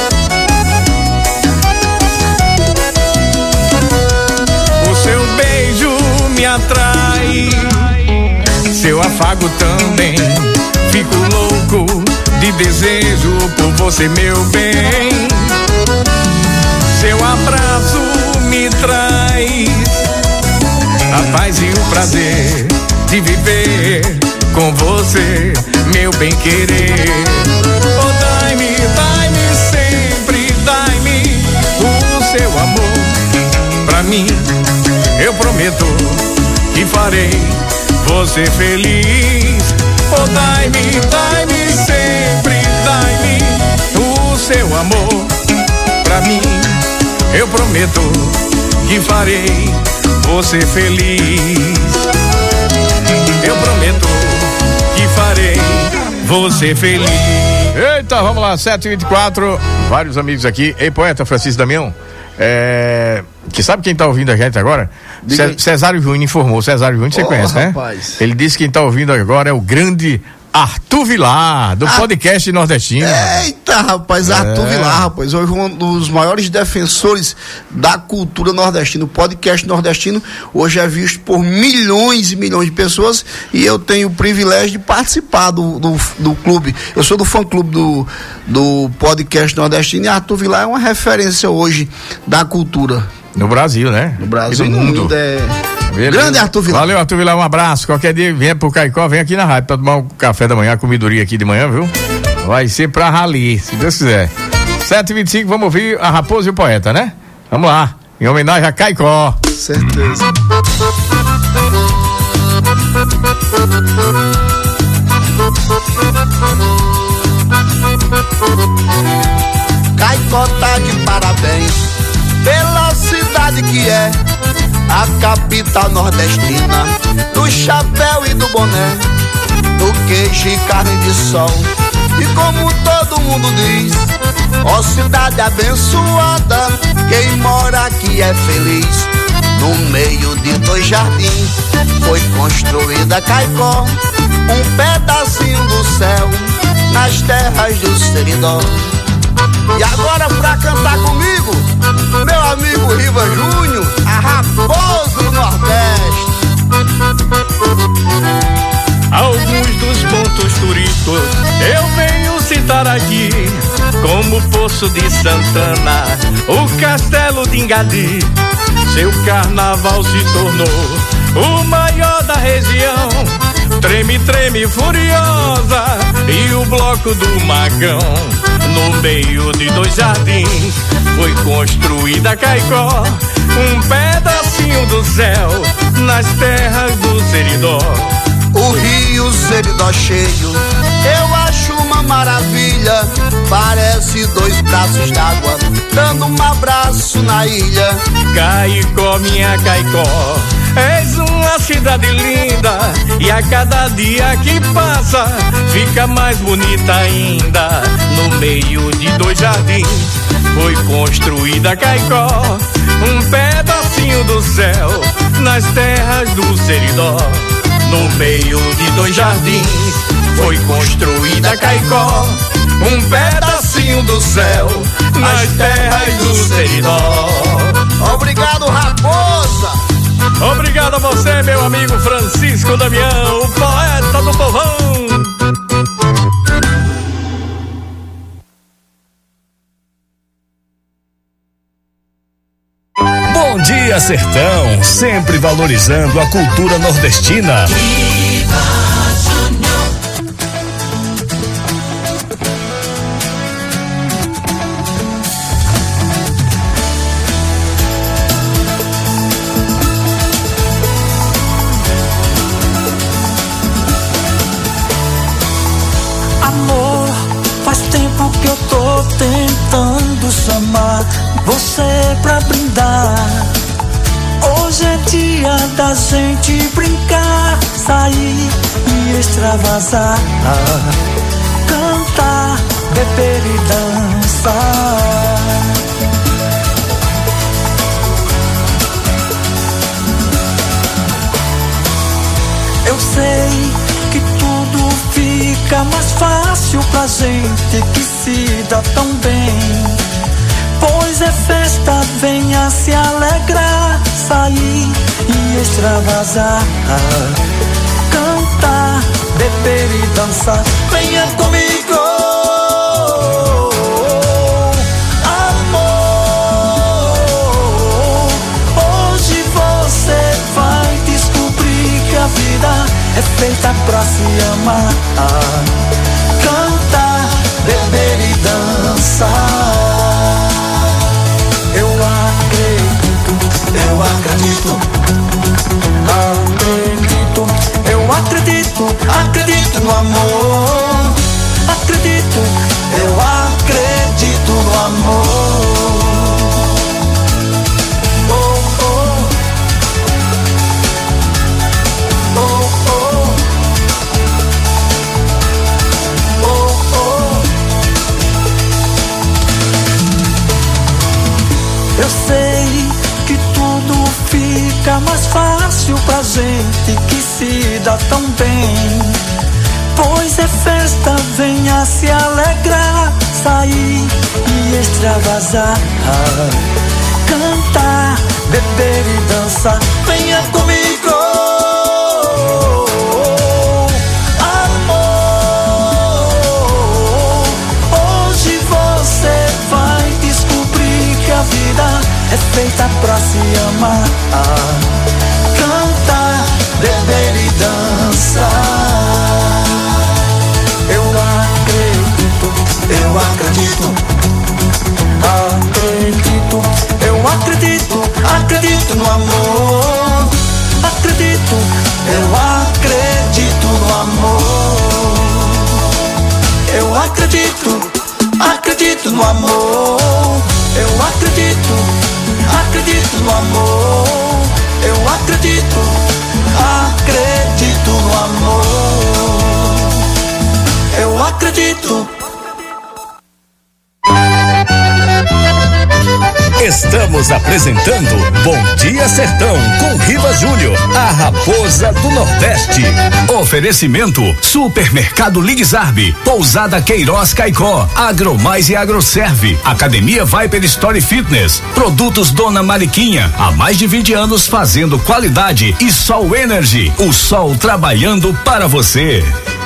O seu beijo me atrai, seu afago também. Fico louco de desejo por você, meu bem. Seu abraço me traz a paz e o prazer de viver com você, meu bem querer. Oh, dai-me, dai-me sempre, dai-me o seu amor. Pra mim, eu prometo que farei você feliz. Oh, dai-me, dai-me sempre, dai-me o seu amor. Pra mim, eu prometo que farei você feliz. Eu prometo que farei você feliz. Eita, vamos lá, sete e vinte e quatro. Vários amigos aqui. Ei, poeta Francisco Damião, é... que sabe quem tá ouvindo a gente agora? Cé- Cesário Júnior informou. Cesário Júnior, você oh, conhece, rapaz, né? Ele disse que quem tá ouvindo agora é o grande Arthur Vilar, do ah, podcast nordestino. Eita, rapaz, Arthur é. Vilar, rapaz, hoje um dos maiores defensores da cultura nordestina. O podcast nordestino hoje é visto por milhões e milhões de pessoas e eu tenho o privilégio de participar do, do, do clube. Eu sou do fã-clube do, do podcast nordestino e Arthur Vilar é uma referência hoje da cultura. No Brasil, né? No Brasil e no mundo. mundo é... Beleza. Grande Arthur Vilar. Valeu, Arthur Vilar, um abraço. Qualquer dia venha pro Caicó, vem aqui na rádio pra tomar um café da manhã, a comidoria aqui de manhã, viu? Vai ser pra rali, se Deus quiser. sete e vinte e cinco, vamos ouvir a Raposa e o Poeta, né? Vamos lá, em homenagem a Caicó. Certeza. Caicó tá de parabéns pela cidade que é a capital nordestina, do chapéu e do boné, do queijo e carne de sol. E como todo mundo diz, ó cidade abençoada, quem mora aqui é feliz. No meio de dois jardins foi construída Caicó, um pedacinho do céu nas terras do Seridó. E agora pra cantar comigo, meu amigo Riva Júnior, a Raposa do Nordeste. Alguns dos pontos turísticos eu venho citar aqui, como o Poço de Santana, o Castelo de Ingadi. Seu carnaval se tornou o maior da região. Treme, treme, furiosa e o bloco do Magão. No meio de dois jardins foi construída Caicó, um pedacinho do céu nas terras do Seridó. O rio Seridó cheio, eu acho uma maravilha. Parece dois braços d'água, dando um abraço na ilha. Caicó, minha Caicó, és uma cidade linda, e a cada dia que passa fica mais bonita ainda. No meio de dois jardins foi construída Caicó, um pedacinho do céu nas terras do Seridó. No meio de dois jardins foi construída Caicó, um pedacinho do céu nas terras do Seridó. Obrigado, Raposa. Obrigado a você, meu amigo Francisco Damião, o poeta do povão. Bom dia, Sertão, sempre valorizando a cultura nordestina. Amor, faz tempo que eu tô tentando chamar você pra brindar. Hoje é dia da gente brincar, sair e extravasar, cantar, beber e dançar. Eu sei que tudo fica mais fácil pra gente que se dá tão bem. Pois é festa, venha se alegrar, sair e extravasar, cantar, beber e dançar. Venha comigo, amor. Hoje você vai descobrir que a vida é feita pra se amar, cantar, beber e dançar. Eu acredito, acredito, eu acredito, acredito no amor. Acredito, eu acredito no amor. Oh, oh, oh, oh, oh, oh. Eu sei que tudo fica mais fácil pra gente que se dá tão bem. Pois é festa, venha se alegrar, sair e extravasar, cantar, beber e dançar. Venha comigo, amor. Hoje você vai descobrir que a vida é feita pra se amar, cantar, beber e dançar. Eu acredito, eu acredito, acredito, eu acredito, acredito no amor. Acredito, eu acredito no amor. Eu acredito, acredito no amor. Eu acredito, acredito no amor. Eu acredito, acredito no amor. Eu acredito. Estamos apresentando Bom Dia Sertão com Riva Júnior, a raposa do Nordeste. Oferecimento Supermercado Ligzarbe, Pousada Queiroz Caicó, Agromais e Agroserve, Academia Viper Story Fitness, Produtos Dona Mariquinha, há mais de vinte anos fazendo qualidade, e Sol Energy, o sol trabalhando para você.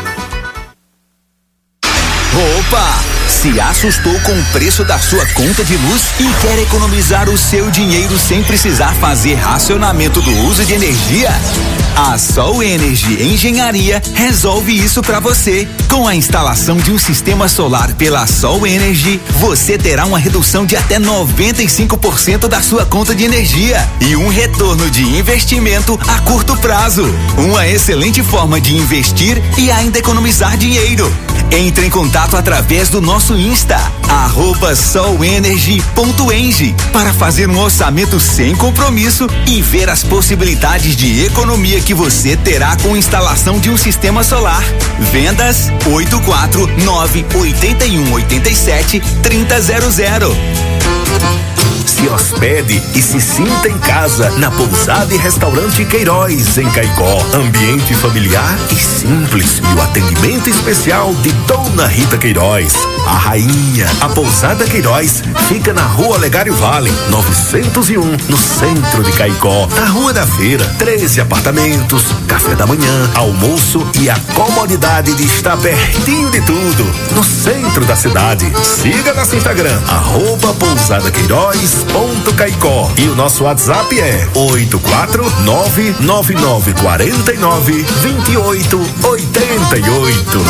Opa! Se assustou com o preço da sua conta de luz e quer economizar o seu dinheiro sem precisar fazer racionamento do uso de energia? A Sol Energy Engenharia resolve isso para você. Com a instalação de um sistema solar pela Sol Energy, você terá uma redução de até noventa e cinco por cento da sua conta de energia e um retorno de investimento a curto prazo. Uma excelente forma de investir e ainda economizar dinheiro. Entre em contato através do nosso Insta, arroba solenergy ponto eng, para fazer um orçamento sem compromisso e ver as possibilidades de economia que você terá com instalação de um sistema solar. Vendas oito quatro nove oito um oito sete três zero zero. Se hospede e se sinta em casa na Pousada e Restaurante Queiroz, em Caicó. Ambiente familiar e simples e o atendimento especial de Dona Rita Queiroz, a rainha. A Pousada Queiroz fica na Rua Olegário Vale, novecentos e um, no centro de Caicó. Na Rua da Feira, treze apartamentos, café da manhã, almoço e a comodidade de estar pertinho de tudo, no centro da cidade. Siga nosso Instagram, arroba Pousada Queiroz ponto Caicó, e o nosso WhatsApp é oito quatro nove nove nove quatro nove dois oito oito oito.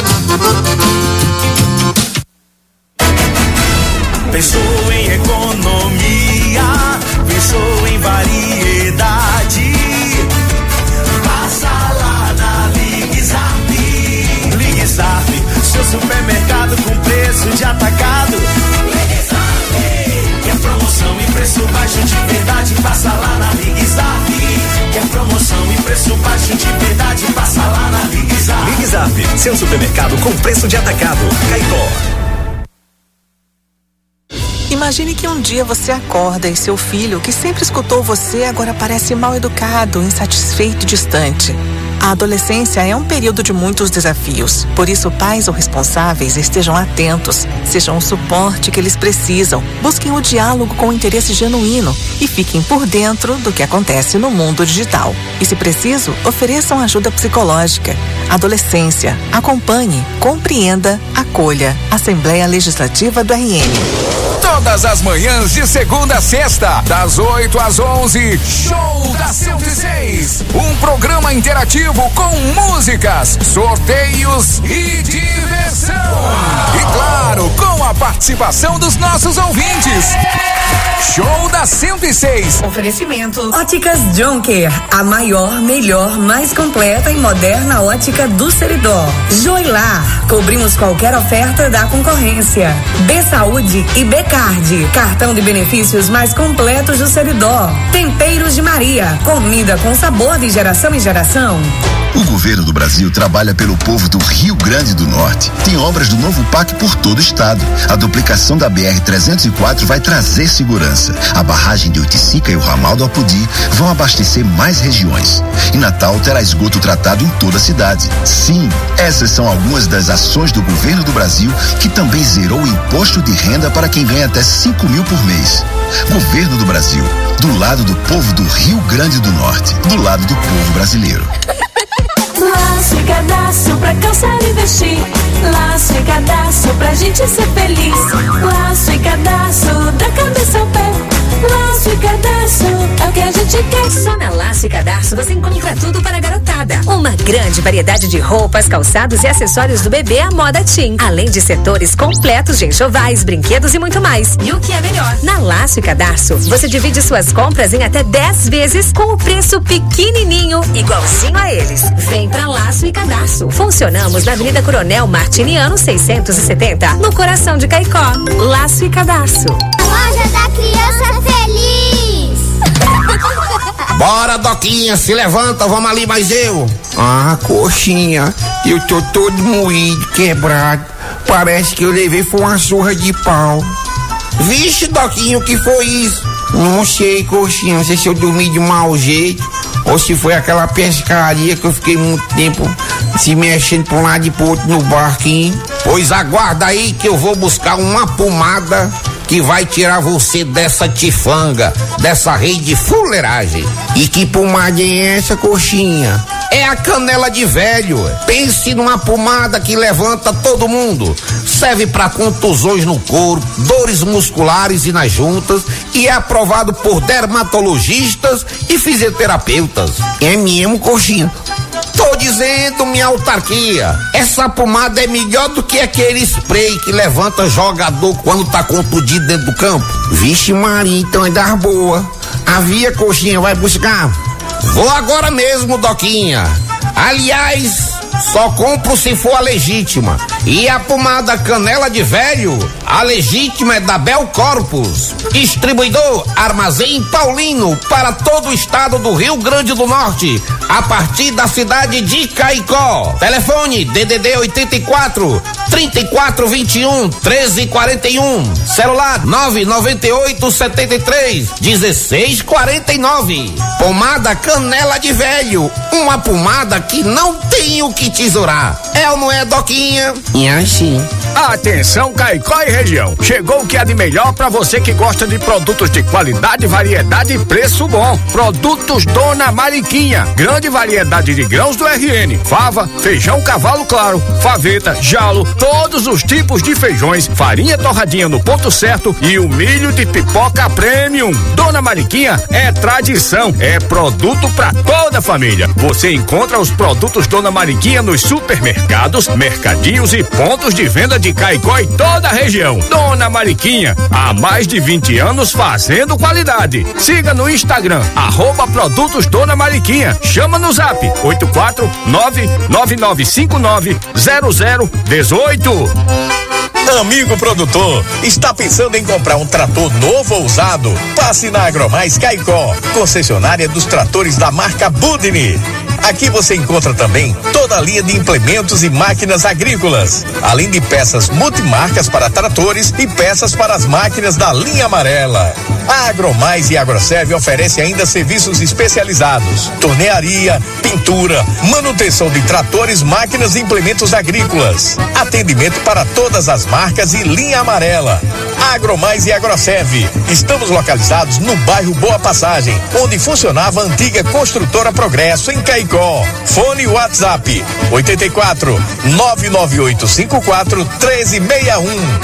Pensou em economia, pensou em variedade. Passa lá na Ligue Zap. Ligue Zap, seu supermercado com preço de atacado. Ligue Zap, que é promoção e preço baixo de verdade. Passa lá na Ligue Zap, que é promoção e preço baixo de verdade. Passa lá na Ligue Zap. Ligue Zap, seu supermercado com preço de atacado. Caicó. Imagine que um dia você acorda e seu filho, que sempre escutou você, agora parece mal educado, insatisfeito e distante. A adolescência é um período de muitos desafios. Por isso, pais ou responsáveis estejam atentos, sejam o suporte que eles precisam, busquem o diálogo com interesse genuíno e fiquem por dentro do que acontece no mundo digital. E, se preciso, ofereçam ajuda psicológica. Adolescência, acompanhe, compreenda, acolha. Assembleia Legislativa do R N. Todas as manhãs de segunda a sexta, das oito às onze, Show da cento e seis. Um programa interativo com músicas, sorteios e diversão. E claro, com a participação dos nossos ouvintes. Show da cento e seis. Oferecimento Óticas Jonker, a maior, melhor, mais completa e moderna ótica do Seridó. Joilar, cobrimos qualquer oferta da concorrência. B Saúde e B Card, cartão de benefícios mais completos do Seridó. Temperos de Maria, comida com sabor de geração em geração. O governo do Brasil trabalha pelo povo do Rio Grande do Norte. Tem obras do novo P A C por todo o estado. A duplicação da B R trezentos e quatro vai trazer segurança. A barragem de Oiticica e o ramal do Apodi vão abastecer mais regiões. E Natal terá esgoto tratado em toda a cidade. Sim, essas são algumas das ações do governo do Brasil, que também zerou o imposto de renda para quem ganha até cinco mil por mês. Governo do Brasil, do lado do povo do Rio Grande do Norte, do lado do povo brasileiro. Laço e cadastro pra calçar e vestir. Laço e cadastro pra gente ser feliz. Laço e cadastro da cabeça ao pé. Laço e cadastro é o que a gente quer. Só na Laço e Cadastro você encontra tudo para a garotada. Uma grande variedade de roupas, calçados e acessórios do bebê à moda teen. Além de setores completos de enxovais, brinquedos e muito mais. E o que é melhor? Na Laço e Cadastro você divide suas compras em até dez vezes com o preço pequenininho, igualzinho a eles. Vem pra Laço e Cadastro. Funcionamos na Avenida Coronel Martiniano seiscentos e setenta, no coração de Caicó. Laço e Cadastro. Loja da Criança Feliz. Bora, Doquinha, se levanta, vamos ali, mais eu. Ah, coxinha, eu tô todo moído, quebrado. Parece que eu levei foi uma surra de pau. Vixe, Doquinha, o que foi isso? Não sei, coxinha, não sei se eu dormi de mau jeito ou se foi aquela pescaria que eu fiquei muito tempo se mexendo pra um lado e pro outro no barquinho. Pois aguarda aí que eu vou buscar uma pomada que vai tirar você dessa tifanga, dessa rede de fuleiragem. E que pomada é essa, coxinha? É a canela de velho. Pense numa pomada que levanta todo mundo. Serve para contusões no corpo, dores musculares e nas juntas e é aprovado por dermatologistas e fisioterapeutas. É mesmo, coxinha? Tô dizendo, minha autarquia, essa pomada é melhor do que aquele spray que levanta jogador quando tá contundido dentro do campo. Vixe Maria, então é das boa. A via, coxinha, vai buscar? Vou agora mesmo, Doquinha. Aliás, só compro se for a legítima. E a pomada canela de velho, a legítima é da Bel Corpus. Distribuidor Armazém Paulino para todo o estado do Rio Grande do Norte, a partir da cidade de Caicó. Telefone D D D oitenta e quatro, trinta e quatro, vinte e um, treze, quarenta e um. Celular nove nove oito, setenta e três, dezesseis, quarenta e nove. Pomada canela de velho, uma pomada que não tem o que tesourar. É ou não é, Doquinha? E assim. Atenção, Caicó e região. Chegou o que há de melhor para você que gosta de produtos de qualidade, variedade e preço bom. Produtos Dona Mariquinha. Grande variedade de grãos do R N. Fava, feijão cavalo claro, faveta, jalo, todos os tipos de feijões, farinha torradinha no ponto certo e o milho de pipoca premium. Dona Mariquinha é tradição, é produto para toda a família. Você encontra os produtos Dona Mariquinha nos supermercados, mercadinhos e pontos de venda de Caicó e toda a região. Dona Mariquinha, há mais de vinte anos fazendo qualidade. Siga no Instagram, arroba produtos Dona Mariquinha. Chama no zap oito quatro nove nove nove cinco nove zero zero um oito. Amigo produtor, está pensando em comprar um trator novo ou usado? Passe na Agromais Caicó, concessionária dos tratores da marca Budini. Aqui você encontra também toda a linha de implementos e máquinas agrícolas, além de peças multimarcas para tratores e peças para as máquinas da linha amarela. A Agromais e Agroserve oferece ainda serviços especializados: tornearia, pintura, manutenção de tratores, máquinas e implementos agrícolas. Atendimento para todas as marcas e linha amarela. Agromais e Agroserve. Estamos localizados no bairro Boa Passagem, onde funcionava a antiga construtora Progresso, em Caicó. Fone WhatsApp oito quatro nove nove oito cinco quatro um três seis um.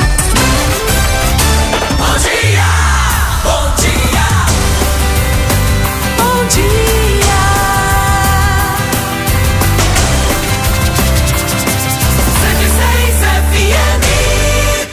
Bom dia, bom dia, bom dia. cento e seis F M.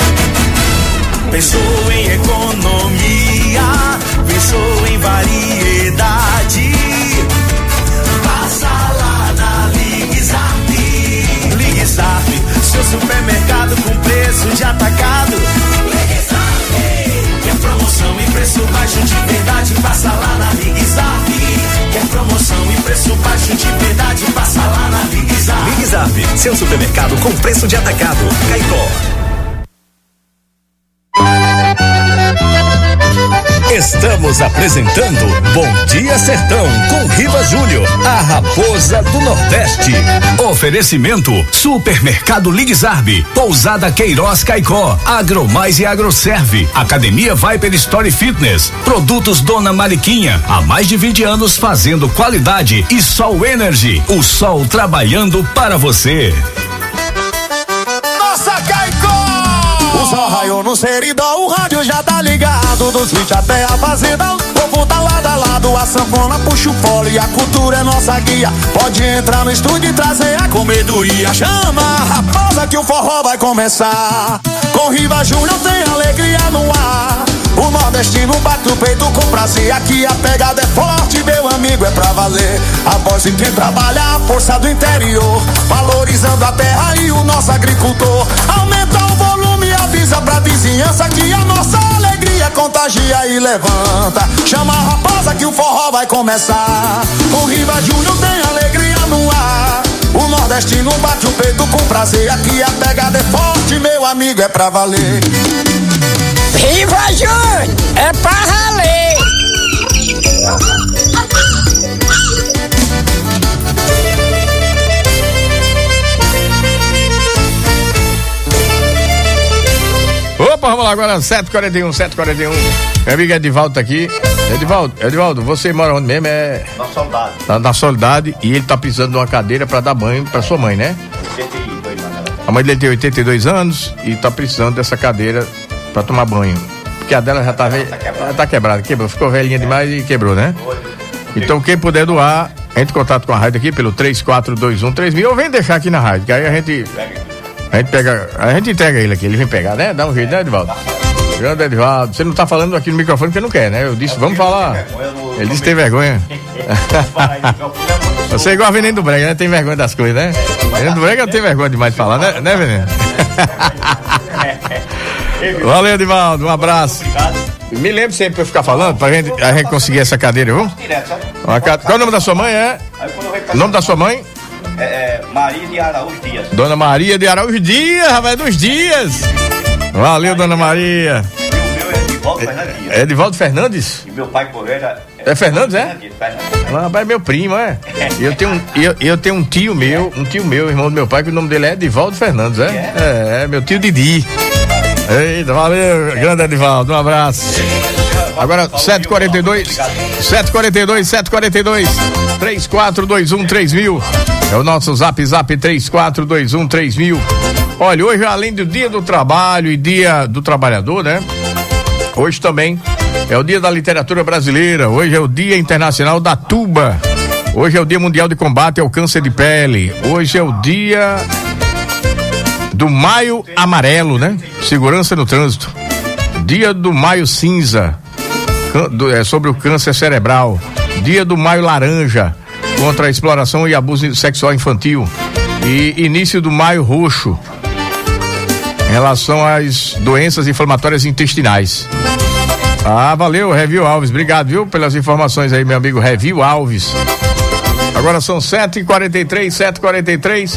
Pensou em economia, pensou em variedade. Passa lá na Ligzap. Ligzap, seu supermercado com preço de atacado. Ligzap, quer promoção e preço baixo de verdade? Passa lá na Ligzap. Quer promoção e preço baixo de verdade? Passa lá na Ligzap. Ligzap, seu supermercado com preço de atacado. Caicó. Estamos apresentando Bom Dia Sertão com Riva Júnior, a raposa do Nordeste. Oferecimento Supermercado Ligzarb, Pousada Queiroz Caicó, Agromais e Agroserve, Academia Viper Story Fitness, Produtos Dona Mariquinha, há mais de vinte anos fazendo qualidade, e Sol Energy, o sol trabalhando para você. Nossa, Caicó! O sol raiou no seridó, o rádio já tá ligado, dos vinte até a fazenda, o povo tá lado a lado, a sanfona puxa o fole, a cultura é nossa guia, pode entrar no estúdio e trazer a comedoria, chama a raposa que o forró vai começar, com Riva Júnior tem alegria no ar, o nordestino bate o peito com prazer, aqui a pegada é forte, meu amigo, é pra valer, a voz de quem trabalha, a força do interior, valorizando a terra e o nosso agricultor, aumenta o volume, avisa pra vizinhança que a nossa alegria contagia e levanta, chama a raposa que o forró vai começar, com Riva Júnior tem alegria no ar, o nordestino bate o peito com prazer, aqui a pegada é forte, meu amigo, é pra valer. Riva Júnior, é pra valer. Opa, vamos lá agora, sete e quarenta e um, sete e quarenta e um. Meu amigo Edivaldo tá aqui. Edivaldo, Edivaldo, você mora onde mesmo? É... Na Soledade. Na, na Soledade, e ele tá precisando de uma cadeira pra dar banho pra sua mãe, né? oitenta e dois anos. A mãe dele tem oitenta e dois anos e tá precisando dessa cadeira pra tomar banho. Porque a dela já tá, ve... tá quebrada. Ela tá quebrada, quebrou, ficou velhinha demais e quebrou, né? Então quem puder doar, entre em contato com a rádio aqui pelo três quatro dois um três mil ou vem deixar aqui na rádio, que aí a gente a gente pega, a gente entrega ele aqui, ele vem pegar, né? Dá um jeito, né, Edivaldo? Grande Edivaldo, você não tá falando aqui no microfone porque não quer, né? Eu disse, vamos falar. Ele disse que tem vergonha. Você é igual a Veneno do Brega, né? Tem vergonha das coisas, né? Veneno do Brega tem vergonha demais de falar, né, né Veneno? Valeu, Edivaldo, um abraço. Me lembro sempre pra eu ficar falando, pra gente, a gente conseguir essa cadeira, viu? Uma ca... Qual é o nome da sua mãe, é? O nome da sua mãe? É, é Maria de Araújo Dias. Dona Maria de Araújo Dias, rapaz, dos dias. Valeu, Dona Maria. E o meu é Edivaldo Fernandes. É Edivaldo Fernandes? E meu pai correio é... É Fernandes, é? Ah, rapaz, é meu primo, é? E eu tenho, um, eu, eu tenho um tio meu, um tio meu, irmão do meu pai, que o nome dele é Edivaldo Fernandes, é? É, é meu tio Didi. Eita, valeu, grande Edivaldo, um abraço. Agora, sete quarenta e dois, sete quarenta e dois, sete quarenta e dois, três quatro dois um três mil. É o nosso zap zap três quatro dois um três mil. Olha, hoje, além do dia do trabalho e dia do trabalhador, né? Hoje também é o dia da literatura brasileira. Hoje é o dia internacional da tuba. Hoje é o dia mundial de combate ao câncer de pele. Hoje é o dia do maio amarelo, né? Segurança no trânsito. Dia do maio cinza, é sobre o câncer cerebral. Dia do maio laranja, contra a exploração e abuso sexual infantil. E início do maio roxo, em relação às doenças inflamatórias intestinais. Ah, valeu, Revil Alves, obrigado, viu, pelas informações aí, meu amigo Revil Alves. Agora são sete e quarenta e três, sete e quarenta e três.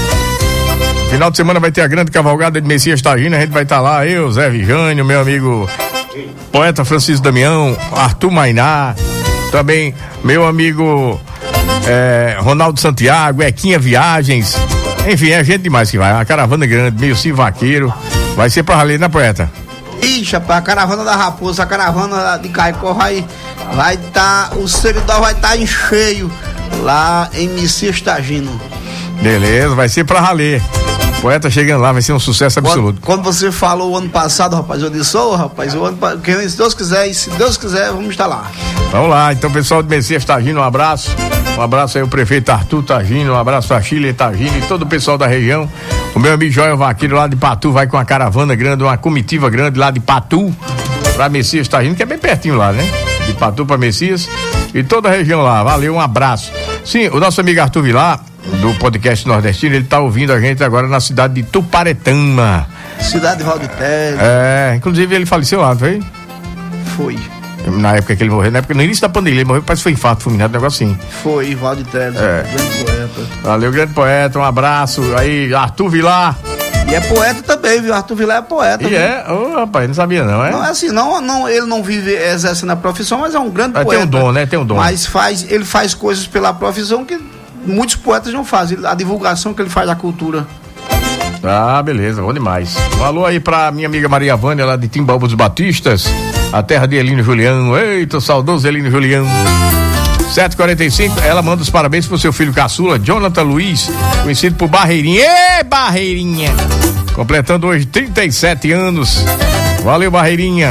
Final de semana vai ter a grande cavalgada de Messias Tagino, a gente vai estar tá lá, eu, Zé Vijânio, meu amigo poeta Francisco Damião, Arthur Mainá, também meu amigo é, Ronaldo Santiago, Equinha Viagens, enfim, é gente demais que vai, uma caravana grande, meio sim vaqueiro, vai ser pra rally, né, poeta? Ixi, rapaz, a caravana da Raposa, a caravana de Caicó vai vai tá, o servidor vai estar tá em cheio lá em Messias Tagino. Beleza, vai ser pra rally. Poeta chegando lá, vai ser um sucesso absoluto. Quando, quando você falou o ano passado, rapaz, eu disse, ô, oh, rapaz, o ano, que, se Deus quiser, e se Deus quiser, vamos estar lá. Vamos lá, então, pessoal de Messias Tagino, um abraço. Um abraço aí ao prefeito Arthur Tagino, um abraço a Chile Tagino e todo o pessoal da região. O meu amigo Joel Vaqueiro lá de Patu vai com uma caravana grande, uma comitiva grande lá de Patu pra Messias Tagino, que é bem pertinho lá, né? De Patu pra Messias e toda a região lá. Valeu, um abraço. Sim, o nosso amigo Arthur Vilar, do podcast nordestino, ele tá ouvindo a gente agora na cidade de Tuparetama. Cidade de Valditerra. É, inclusive ele faleceu lá, não foi? Foi. Na época que ele morreu, na época, no início da pandemia, ele morreu, parece que foi infarto fulminado, um negócio assim. Foi, Valditerra, é. Grande poeta. Valeu, grande poeta, um abraço. Aí, Arthur Vilar. E é poeta também, viu? Arthur Vilar é poeta. E viu? É? Ô, oh, rapaz, não sabia não, é? Não é assim, não, não, ele não vive exercendo a profissão, mas é um grande mas poeta. Tem um dom, né? Tem um dom. Mas faz, ele faz coisas pela profissão que muitos poetas não fazem, a divulgação que ele faz da cultura. Ah, beleza, bom demais. Um alô aí pra minha amiga Maria Vânia, lá de Timbaúba dos Batistas, a terra de Elino Julião. Eita, saudoso Elino Julião. sete e quarenta e cinco, ela manda os parabéns pro seu filho caçula, Jonathan Luiz, conhecido por Barreirinha. Ê, Barreirinha! Completando hoje trinta e sete anos. Valeu, Barreirinha.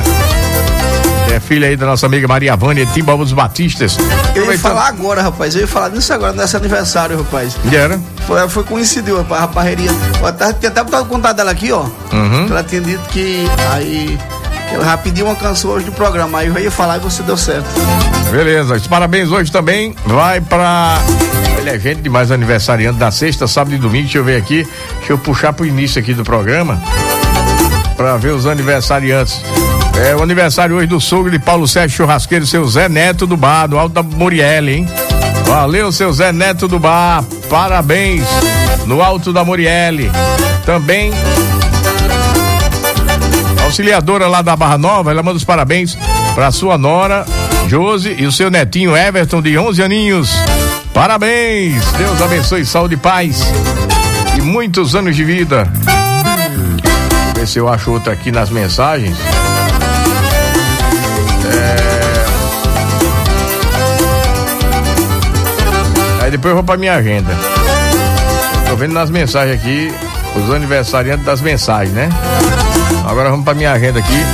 É filha aí da nossa amiga Maria Vânia, de Timbaúba dos Batistas. Eu ia falar agora, rapaz. Eu ia falar nisso agora, nesse aniversário, rapaz. E era? Foi, foi coincidiu, rapaz, a Barreirinha. Tinha até botado o contato dela aqui, ó. Uhum. Ela tinha dito que aí ela já pediu uma canção hoje do programa. Aí eu ia falar e você deu certo. Beleza, os parabéns hoje também vai pra. Ele é gente demais, aniversariante da sexta, sábado e domingo. Deixa eu ver aqui. Deixa eu puxar pro início aqui do programa pra ver os aniversariantes. É o aniversário hoje do sogro de Paulo Sérgio Churrasqueiro, seu Zé Neto do Bar, do Alto da Morielle, hein? Valeu, seu Zé Neto do Bar, parabéns, no Alto da Morielle. Também auxiliadora lá da Barra Nova, ela manda os parabéns pra sua nora Josi e o seu netinho Everton, de onze aninhos. Parabéns, Deus abençoe, saúde e paz e muitos anos de vida. Deixa eu ver se eu acho outra aqui nas mensagens. É... depois eu vou pra minha agenda. Tô vendo nas mensagens aqui, os aniversariantes das mensagens, né? Agora vamos pra minha agenda aqui.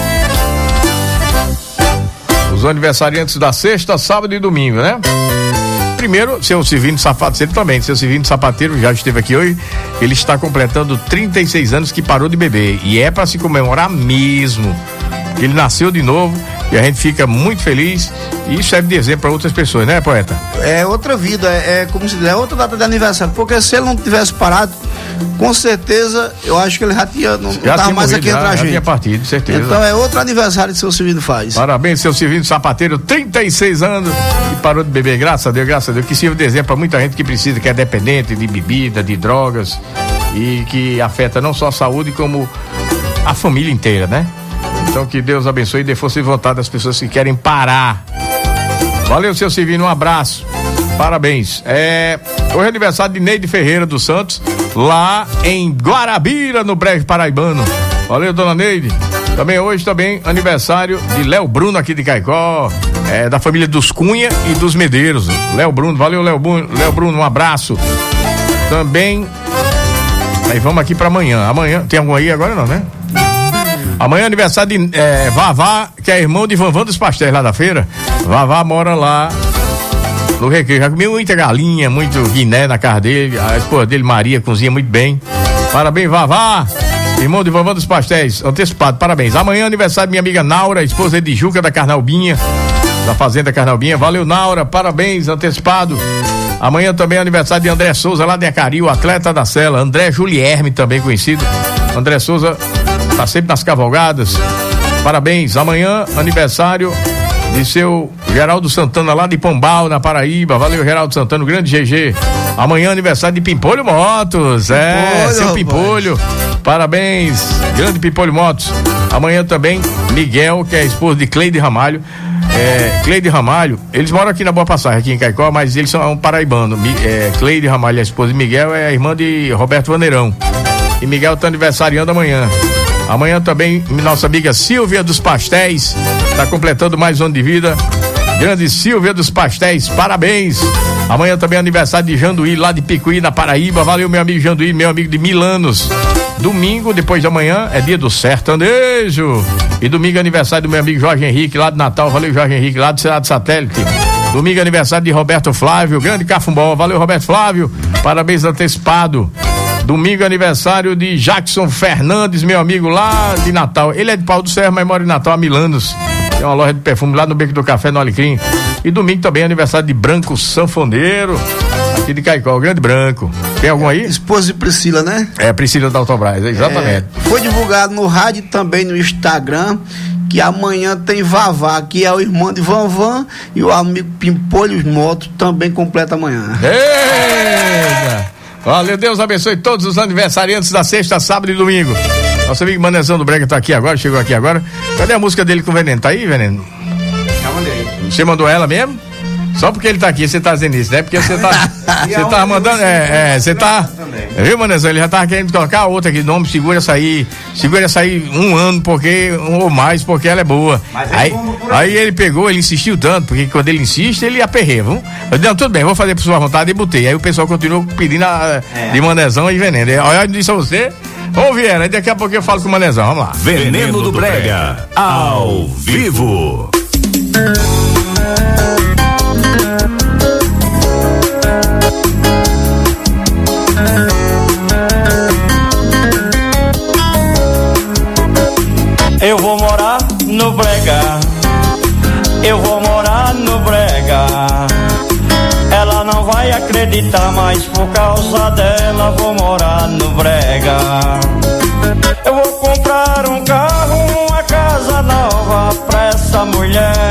Os aniversariantes da sexta, sábado e domingo, né? Primeiro, seu Silvino Sapateiro também. Seu Silvino Sapateiro já esteve aqui hoje. Ele está completando trinta e seis anos que parou de beber. E é para se comemorar mesmo. Ele nasceu de novo e a gente fica muito feliz. E isso serve de exemplo para outras pessoas, né, poeta? É outra vida, é, é como se diz, é outra data de aniversário. Porque se ele não tivesse parado, com certeza, eu acho que ele já tinha, não, já não tava mais aqui já, entre a já gente. Tinha partido, certeza. Então é outro aniversário que seu Silvino faz. Parabéns, seu Silvino Sapateiro, trinta e seis anos e parou de beber, graças a Deus, graças a Deus, que sirva de exemplo para muita gente que precisa, que é dependente de bebida, de drogas e que afeta não só a saúde, como a família inteira, né? Então que Deus abençoe e dê força e vontade das pessoas que querem parar. Valeu, seu Silvino, um abraço. Parabéns. É, hoje é aniversário de Neide Ferreira dos Santos, lá em Guarabira, no Brejo Paraibano. Valeu, dona Neide. Também hoje também aniversário de Léo Bruno aqui de Caicó, é, da família dos Cunha e dos Medeiros. Léo Bruno, valeu, Léo Bruno, Léo Bruno, um abraço. Também, aí vamos aqui pra amanhã. Amanhã, tem algum aí agora não, né? Amanhã é aniversário de é, Vavá, que é irmão de Vanvan dos Pastéis lá da feira. Vavá mora lá no Recreio. Já comeu muita galinha, muito guiné na casa dele. A esposa dele, Maria, cozinha muito bem. Parabéns, Vavá, irmão de Vanvan dos Pastéis, antecipado, parabéns. Amanhã é aniversário de minha amiga Naura, esposa de Juca da Carnalbinha, da Fazenda Carnalbinha. Valeu, Naura, parabéns, antecipado. Amanhã também é aniversário de André Souza, lá de Acari, o atleta da cela. André Julierme, também conhecido. André Souza tá sempre nas cavalgadas. Parabéns. Amanhã, aniversário de seu Geraldo Santana, lá de Pombal, na Paraíba. Valeu, Geraldo Santana, o grande G G. Amanhã, aniversário de Pimpolho Motos. É, Pimpolho, seu Pimpolho. Parabéns, grande Pimpolho Motos. Amanhã também, Miguel, que é esposo de Cleide Ramalho. É, Cleide Ramalho, eles moram aqui na Boa Passagem, aqui em Caicó, mas eles são um paraibano. É, Cleide Ramalho, a esposa de Miguel, é a irmã de Roberto Vaneirão. E Miguel tá aniversariando amanhã. Amanhã também, nossa amiga Silvia dos Pastéis, tá completando mais um ano de vida. Grande Silvia dos Pastéis, parabéns. Amanhã também é aniversário de Janduí, lá de Picuí, na Paraíba. Valeu, meu amigo Janduí, meu amigo de Milanos. Domingo, depois de amanhã, é dia do sertanejo. E domingo é aniversário do meu amigo Jorge Henrique, lá de Natal. Valeu, Jorge Henrique, lá do Cidade Satélite. Domingo é aniversário de Roberto Flávio, grande Cafumbó. Valeu, Roberto Flávio, parabéns antecipado. Domingo é aniversário de Jackson Fernandes, meu amigo lá de Natal. Ele é de Pau do Serra, mas mora em Natal, a Milanos. Tem uma loja de perfume lá no Beco do Café, no Alecrim. E domingo também é aniversário de Branco Sanfoneiro, aqui de Caicó, o grande Branco. Tem algum aí? Esposa de Priscila, né? É, Priscila da Autobras, exatamente. É, foi divulgado no rádio e também no Instagram que amanhã tem Vavá, que é o irmão de Vanvan, e o amigo Pimpolho Motos também completa amanhã. Eita! Valeu, Deus abençoe todos os aniversariantes da sexta, sábado e domingo. Nosso amigo Manezão do Brega tá aqui agora, chegou aqui agora. Cadê a música dele com o Veneno? Tá aí, Veneno? Já mandei. Você mandou ela mesmo? Só porque ele tá aqui, você tá dizendo isso, né? Porque você tá. Você tá mandando. É, é, você tá. Viu, Manezão? Ele já tava querendo colocar outra aqui, nome, segura essa aí. Segura essa aí um ano, porque. Um ou mais, porque ela é boa. Aí, aí ele pegou, ele insistiu tanto, porque quando ele insiste, ele aperreia, viu? Eu disse, não, tudo bem, vou fazer por sua vontade e botei. Aí o pessoal continuou pedindo a, é. de Manezão e Veneno. Olha, eu disse a você. Ô, Vieira, aí daqui a pouco eu falo com o Manezão, vamos lá. Veneno, Veneno do Brega, ao vivo. Eu vou morar no Brega, eu vou morar no Brega. Ela não vai acreditar, mas por causa dela vou morar no Brega. Eu vou comprar um carro, uma casa nova pra essa mulher.